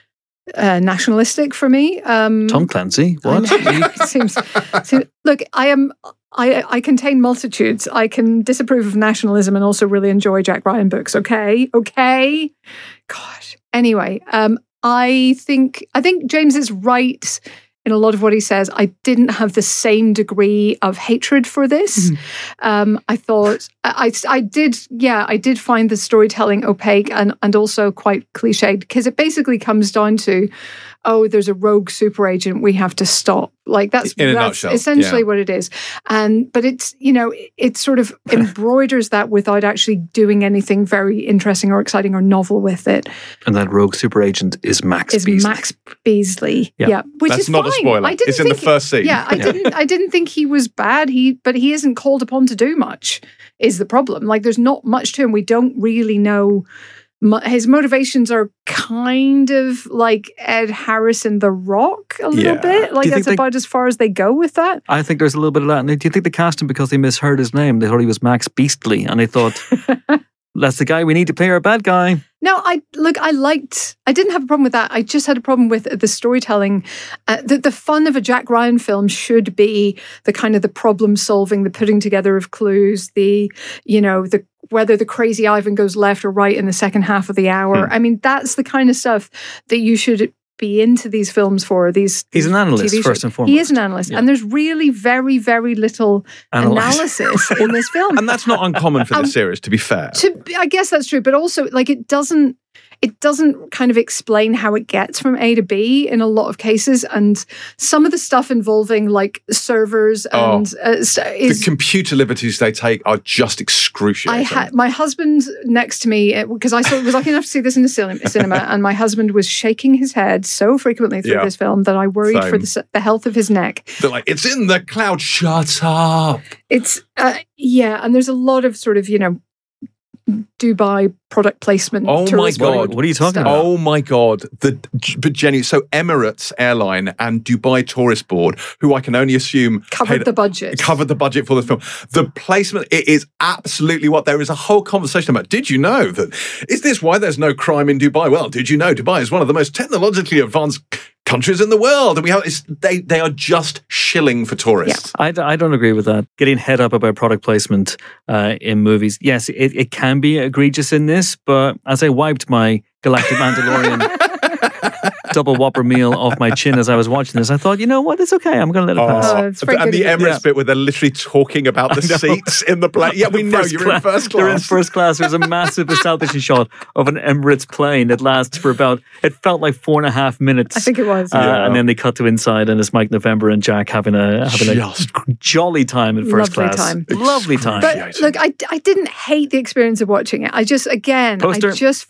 uh, nationalistic for me. Um, Tom Clancy. I What? know. It seems, seems- look, I am. I, I contain multitudes. I can disapprove of nationalism and also really enjoy Jack Ryan books. Okay, okay. Gosh. Anyway, um, I think I think James is right in a lot of what he says. I didn't have the same degree of hatred for this. Um, I thought I, I, I did, yeah, I did find the storytelling opaque and and also quite cliched because it basically comes down to, oh, there's a rogue super agent we have to stop. Like that's In a that's nutshell, essentially yeah. what it is. And but it's you know it, it sort of embroiders that without actually doing anything very interesting or exciting or novel with it. And that rogue super agent is Max Is Beasley. Max Beasley? Yeah. Yeah, which That's is not a fine. spoiler. I didn't It's in the think- first scene. Yeah, I Yeah. didn't. I didn't think he was bad. He, but he isn't called upon to do much. Is the problem? Like, there's not much to him. We don't really know. Mo- his motivations are kind of like Ed Harris in The Rock a little Yeah. bit. Like Do you that's think they- about as far as they go with that. I think there's a little bit of that. And do you think they cast him because they misheard his name? They thought he was Max Beastly, and they thought that's the guy we need to play our bad guy. No, I look. I liked. I didn't have a problem with that. I just had a problem with the storytelling. Uh, the the fun of a Jack Ryan film should be the kind of the problem solving, the putting together of clues, the you know the whether the crazy Ivan goes left or right in the second half of the hour. Hmm. I mean, that's the kind of stuff that you should be into these films for. These He's an analyst, T V first shows. and foremost. He is an analyst, Yeah. and there's really very, very little Analyze. analysis in this film. And that's not uncommon for Um, this series, to be fair. To, I guess that's true, but also like it doesn't it doesn't kind of explain how it gets from A to B in a lot of cases, and some of the stuff involving like servers Oh, and uh, st- The is. computer liberties they take are just excruciating. I had my husband next to me because I saw, was lucky enough to see this in the cin- cinema, and my husband was shaking his head so frequently through Yeah. this film that I worried for Same. the, s- the health of his neck. They're like, it's in the cloud. Shut up. It's uh, yeah, and there's a lot of sort of you know Dubai product placement. Oh my tourist God. board What are you talking stuff. about? Oh my God. The but Jenny, so Emirates Airline and Dubai Tourist Board, who I can only assume Covered paid- the budget. covered the budget for this film. The placement, it is absolutely what there is a whole conversation about. Did you know that? Is this why there's no crime in Dubai? Well, did you know Dubai is one of the most technologically advanced countries in the world? And we have it's, they they are just shilling for tourists. I, d- I don't agree with that. Getting head up about product placement uh, in movies. Yes, it, it can be egregious in this, but as I wiped my Galactic Mandalorian double Whopper meal off my chin as I was watching this, I thought, you know what? It's okay. I'm going to let it pass. Oh, it's very and good the of you. Emirates Yeah. bit where they're literally talking about the I know. seats in the plane. Yeah, we know First you're class- in first They're in class. first class. There's a massive establishing shot of an Emirates plane that lasts for about, it felt like four and a half minutes. I think it was. Uh, Yeah. And then they cut to inside, and it's Mike November and Jack having a having Just a jolly time in first Lovely class. time. Lovely time. But Excruciating. look, I, I didn't hate the experience of watching it. I just, again, Poster. I just.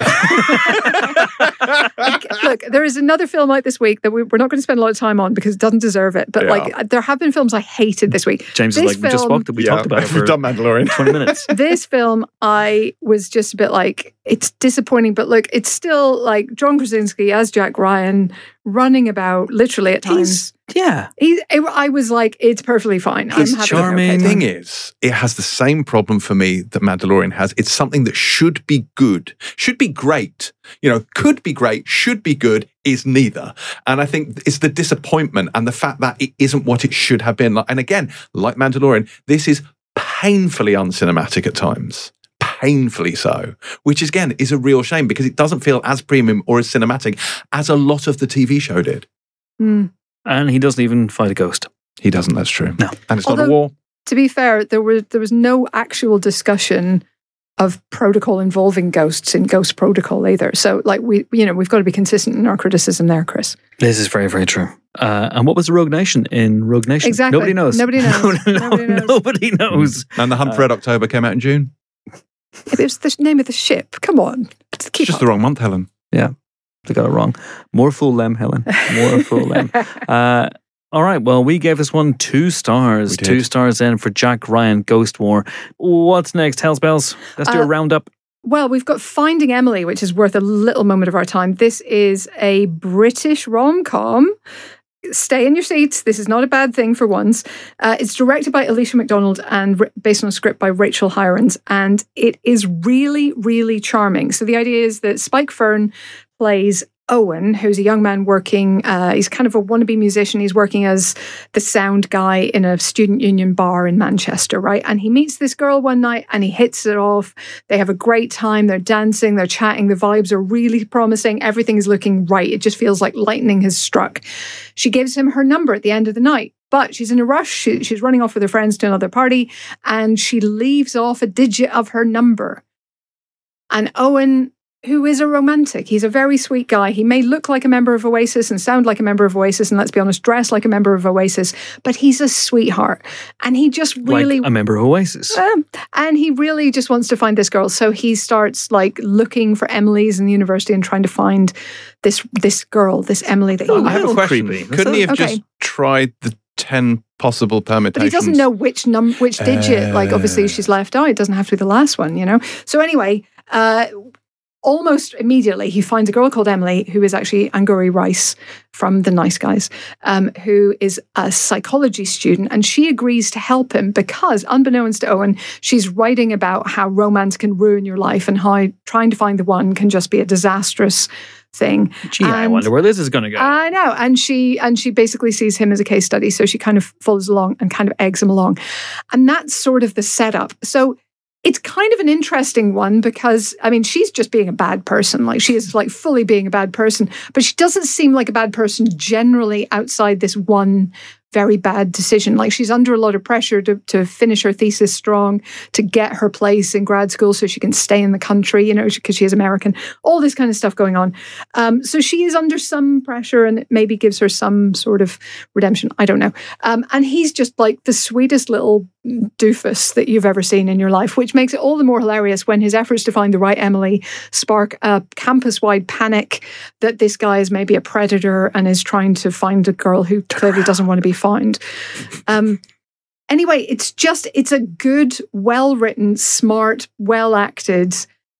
I- look, there is another film out this week that we, we're not going to spend a lot of time on because it doesn't deserve it. But Yeah. like, there have been films I hated this week. James this is like, we just film- walked. We yeah, talked about it for we've done Mandalorian. twenty minutes. This film, I was just a bit like, it's disappointing, but look, it's still like John Krasinski as Jack Ryan running about literally at times. Yeah. He, it, I was like, it's perfectly fine. He's I'm having charming. an The okay thing time. is, it has the same problem for me that Mandalorian has. It's something that should be good, should be great, you know, could be great, should be good, is neither. And I think it's the disappointment and the fact that it isn't what it should have been. And again, like Mandalorian, this is painfully uncinematic at times. Painfully so, which again is a real shame because it doesn't feel as premium or as cinematic as a lot of the T V show did. Mm. And he doesn't even fight a ghost. He doesn't, that's true. No. And it's not a Although- war. To be fair, there was there was no actual discussion of protocol involving ghosts in Ghost Protocol either. So, like we, you know, we've got to be consistent in our criticism there, Chris. This is very, very true. Uh, and what was the Rogue Nation in Rogue Nation? Exactly. Nobody knows. Nobody knows. No, no, Nobody knows. Nobody knows. And The Hunt for Red October came out in June. It was the name of the ship. Come on, just keep It's just up. the wrong month, Helen. They got it wrong. More fool them, Helen. More fool them. Uh, all right. Well, we gave this one two stars. We did. Two stars in for Jack Ryan Ghost War. What's next? Hell's Bells. Let's do a Uh, roundup. Well, we've got Finding Emily, which is worth a little moment of our time. This is a British rom-com. Stay in your seats. This is not a bad thing for once. Uh, it's directed by Alicia McDonald and r- based on a script by Rachel Hirons. And it is really, really charming. So the idea is that Spike Fern plays Owen, who's a young man working, uh, he's kind of a wannabe musician. He's working as the sound guy in a student union bar in Manchester, right? And he meets this girl one night and he hits it off. They have a great time. They're dancing, they're chatting. The vibes are really promising. Everything is looking right. It just feels like lightning has struck. She gives him her number at the end of the night. But she's in a rush. She, she's running off with her friends to another party and she leaves off a digit of her number. And Owen, who is a romantic, he's a very sweet guy. He may look like a member of Oasis and sound like a member of Oasis and, let's be honest, dress like a member of Oasis, but he's a sweetheart. And he just really... Like a member of Oasis. Um, and he really just wants to find this girl. So he starts like looking for Emily's in the university and trying to find this this girl, this Emily that he Oh, I have a little question. creepy. Couldn't he have Okay. just tried the ten possible permutations? But he doesn't know which num which digit. Like obviously Uh. she's left out. It doesn't have to be the last one, you know. So anyway, uh, almost immediately, he finds a girl called Emily, who is actually Angourie Rice from The Nice Guys, um, who is a psychology student. And she agrees to help him because, unbeknownst to Owen, she's writing about how romance can ruin your life and how trying to find the one can just be a disastrous thing. Gee, and I wonder where this is going to go. I know. And she and she basically sees him as a case study. So she kind of follows along and kind of eggs him along. And that's sort of the setup. So it's kind of an interesting one because, I mean, she's just being a bad person. Like, she is like fully being a bad person, but she doesn't seem like a bad person generally outside this one very bad decision. Like, she's under a lot of pressure to, to finish her thesis strong, to get her place in grad school so she can stay in the country, you know, because she is American, all this kind of stuff going on. Um, so she is under some pressure, and it maybe gives her some sort of redemption. I don't know. Um, and he's just like the sweetest little doofus that you've ever seen in your life, which makes it all the more hilarious when his efforts to find the right Emily spark a campus-wide panic that this guy is maybe a predator and is trying to find a girl who clearly doesn't want to be found. Um, anyway, it's just, it's a good, well-written, smart, well-acted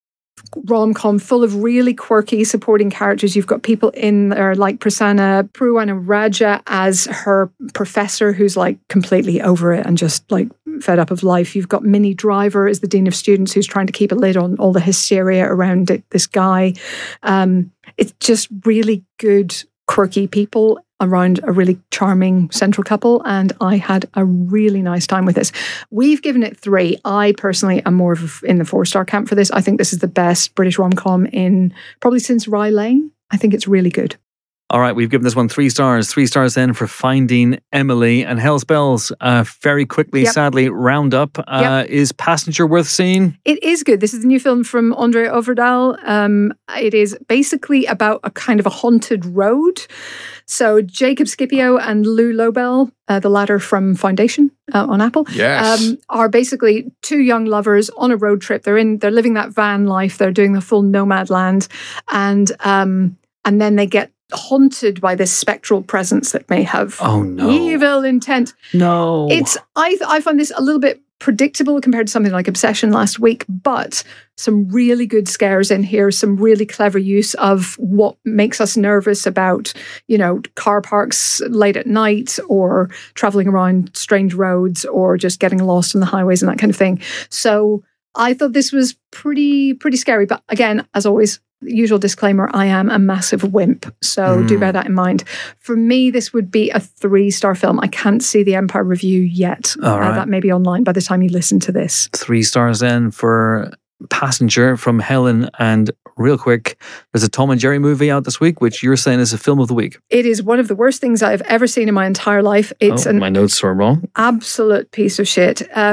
rom-com full of really quirky supporting characters. You've got people in there like Prasanna Pruwanaraja as her professor, who's like completely over it and just like fed up of life. You've got Minnie Driver as the dean of students, who's trying to keep a lid on all the hysteria around it, this guy. Um, it's just really good, quirky people around a really charming central couple, and I had a really nice time with this. We've given it three. I personally am more of a, in the four-star camp for this. I think this is the best British rom-com in probably since Rye Lane. I think it's really good. All right, we've given this one three stars. Three stars then for Finding Emily. And Hell's Bells, uh, very quickly, Yep. sadly, round up. Uh, Yep. Is Passenger worth seeing? It is good. This is the new film from Andre Overdal. Um, it is basically about a kind of a haunted road. So Jacob Scipio and Lou Lobel, uh, the latter from Foundation uh, on Apple, Yes. um, are basically two young lovers on a road trip. They're in, they're living that van life. They're doing the full nomad land, and um, and then they get haunted by this spectral presence that may have Oh, no. evil intent. No. It's I I find this a little bit predictable compared to something like Obsession last week, but some really good scares in here, some really clever use of what makes us nervous about, you know, car parks late at night or traveling around strange roads or just getting lost on the highways and that kind of thing. So I thought this was pretty pretty scary, but again, as always, usual disclaimer, I am a massive wimp, so Mm. do bear that in mind. For me, this would be a three-star film. I can't see the Empire review yet. All right. Uh, that may be online by the time you listen to this. Three stars then for Passenger from Helen. And real quick, there's a Tom and Jerry movie out this week, which you're saying is a film of the week. It is one of the worst things I've ever seen in my entire life. It's oh, an my notes are wrong. absolute piece of shit. Um,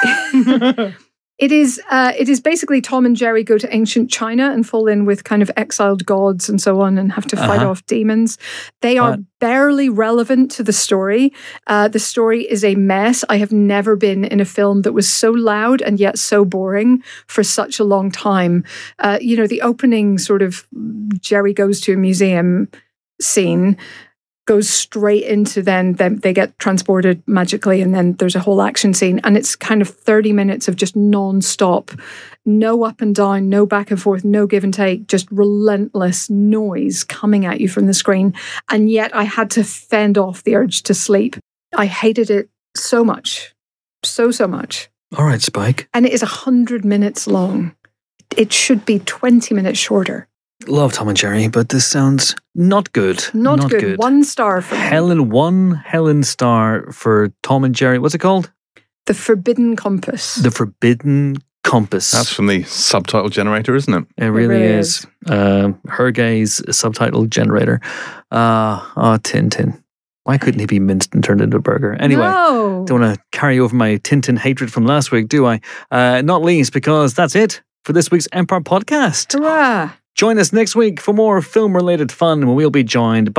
it, it is. Uh, it is basically Tom and Jerry go to ancient China and fall in with kind of exiled gods and so on, and have to fight Uh-huh. off demons. They are What? barely relevant to the story. Uh, the story is a mess. I have never been in a film that was so loud and yet so boring for such a long time. Uh, you know, the opening sort of Jerry goes to a museum scene goes straight into then them they get transported magically, and then there's a whole action scene, and it's kind of thirty minutes of just non-stop, no up and down, no back and forth, no give and take, just relentless noise coming at you from the screen. And yet I had to fend off the urge to sleep. I hated it so much, so so much. All right, Spike. And it is a hundred minutes long. It should be twenty minutes shorter. Love Tom and Jerry, but this sounds not good. Not, good. One star for me. Helen, one Helen star for Tom and Jerry. What's it called? The Forbidden Compass. The Forbidden Compass. That's from the subtitle generator, isn't it? It really, really is. Uh, her gaze subtitle generator. Uh, oh, Tintin. Why couldn't he be minced and turned into a burger? Anyway, No. don't want to carry over my Tintin hatred from last week, do I? Uh, not least because that's it for this week's Empire podcast. Hurrah. Join us next week for more film-related fun when we'll be joined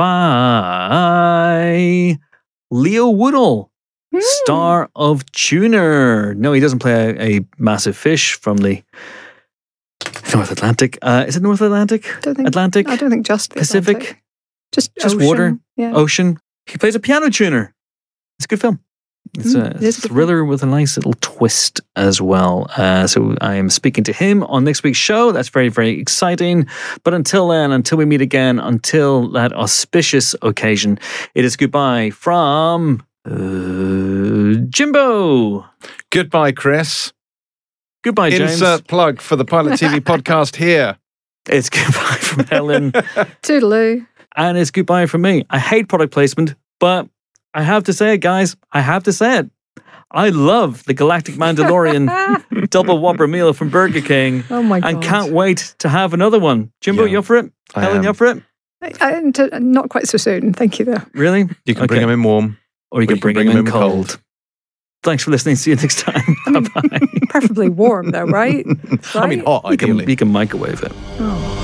by Leo Woodall, Hmm. star of Tuner. No, he doesn't play a, a massive fish from the North Atlantic. Uh, is it North Atlantic? Don't think, Atlantic? I don't think just the Pacific? Atlantic. Just Just ocean. water? Yeah. Ocean? He plays a piano tuner. It's a good film. It's a Mm, it is a good thriller with a nice little twist as well. Uh, so I am speaking to him on next week's show. That's very, very exciting. But until then, until we meet again, until that auspicious occasion, it is goodbye from uh, Jimbo. Goodbye, Chris. Goodbye, James. Insert plug for the Pilot T V podcast here. It's goodbye from Helen. Toodaloo. And it's goodbye from me. I hate product placement, but I have to say it, guys. I have to say it. I love the Galactic Mandalorian double Whopper meal from Burger King. Oh my god. And can't wait to have another one. Jimbo, Yeah, you up for it? I Helen, am. you up for it? I, I, to, not quite so soon. Thank you, though. Really? You can Okay. bring them in warm. Or you can bring, them in cold. Thanks for listening. See you next time. Bye-bye. Preferably warm, though, right? I mean, Right? hot, You can, ideally. you can microwave it. Oh.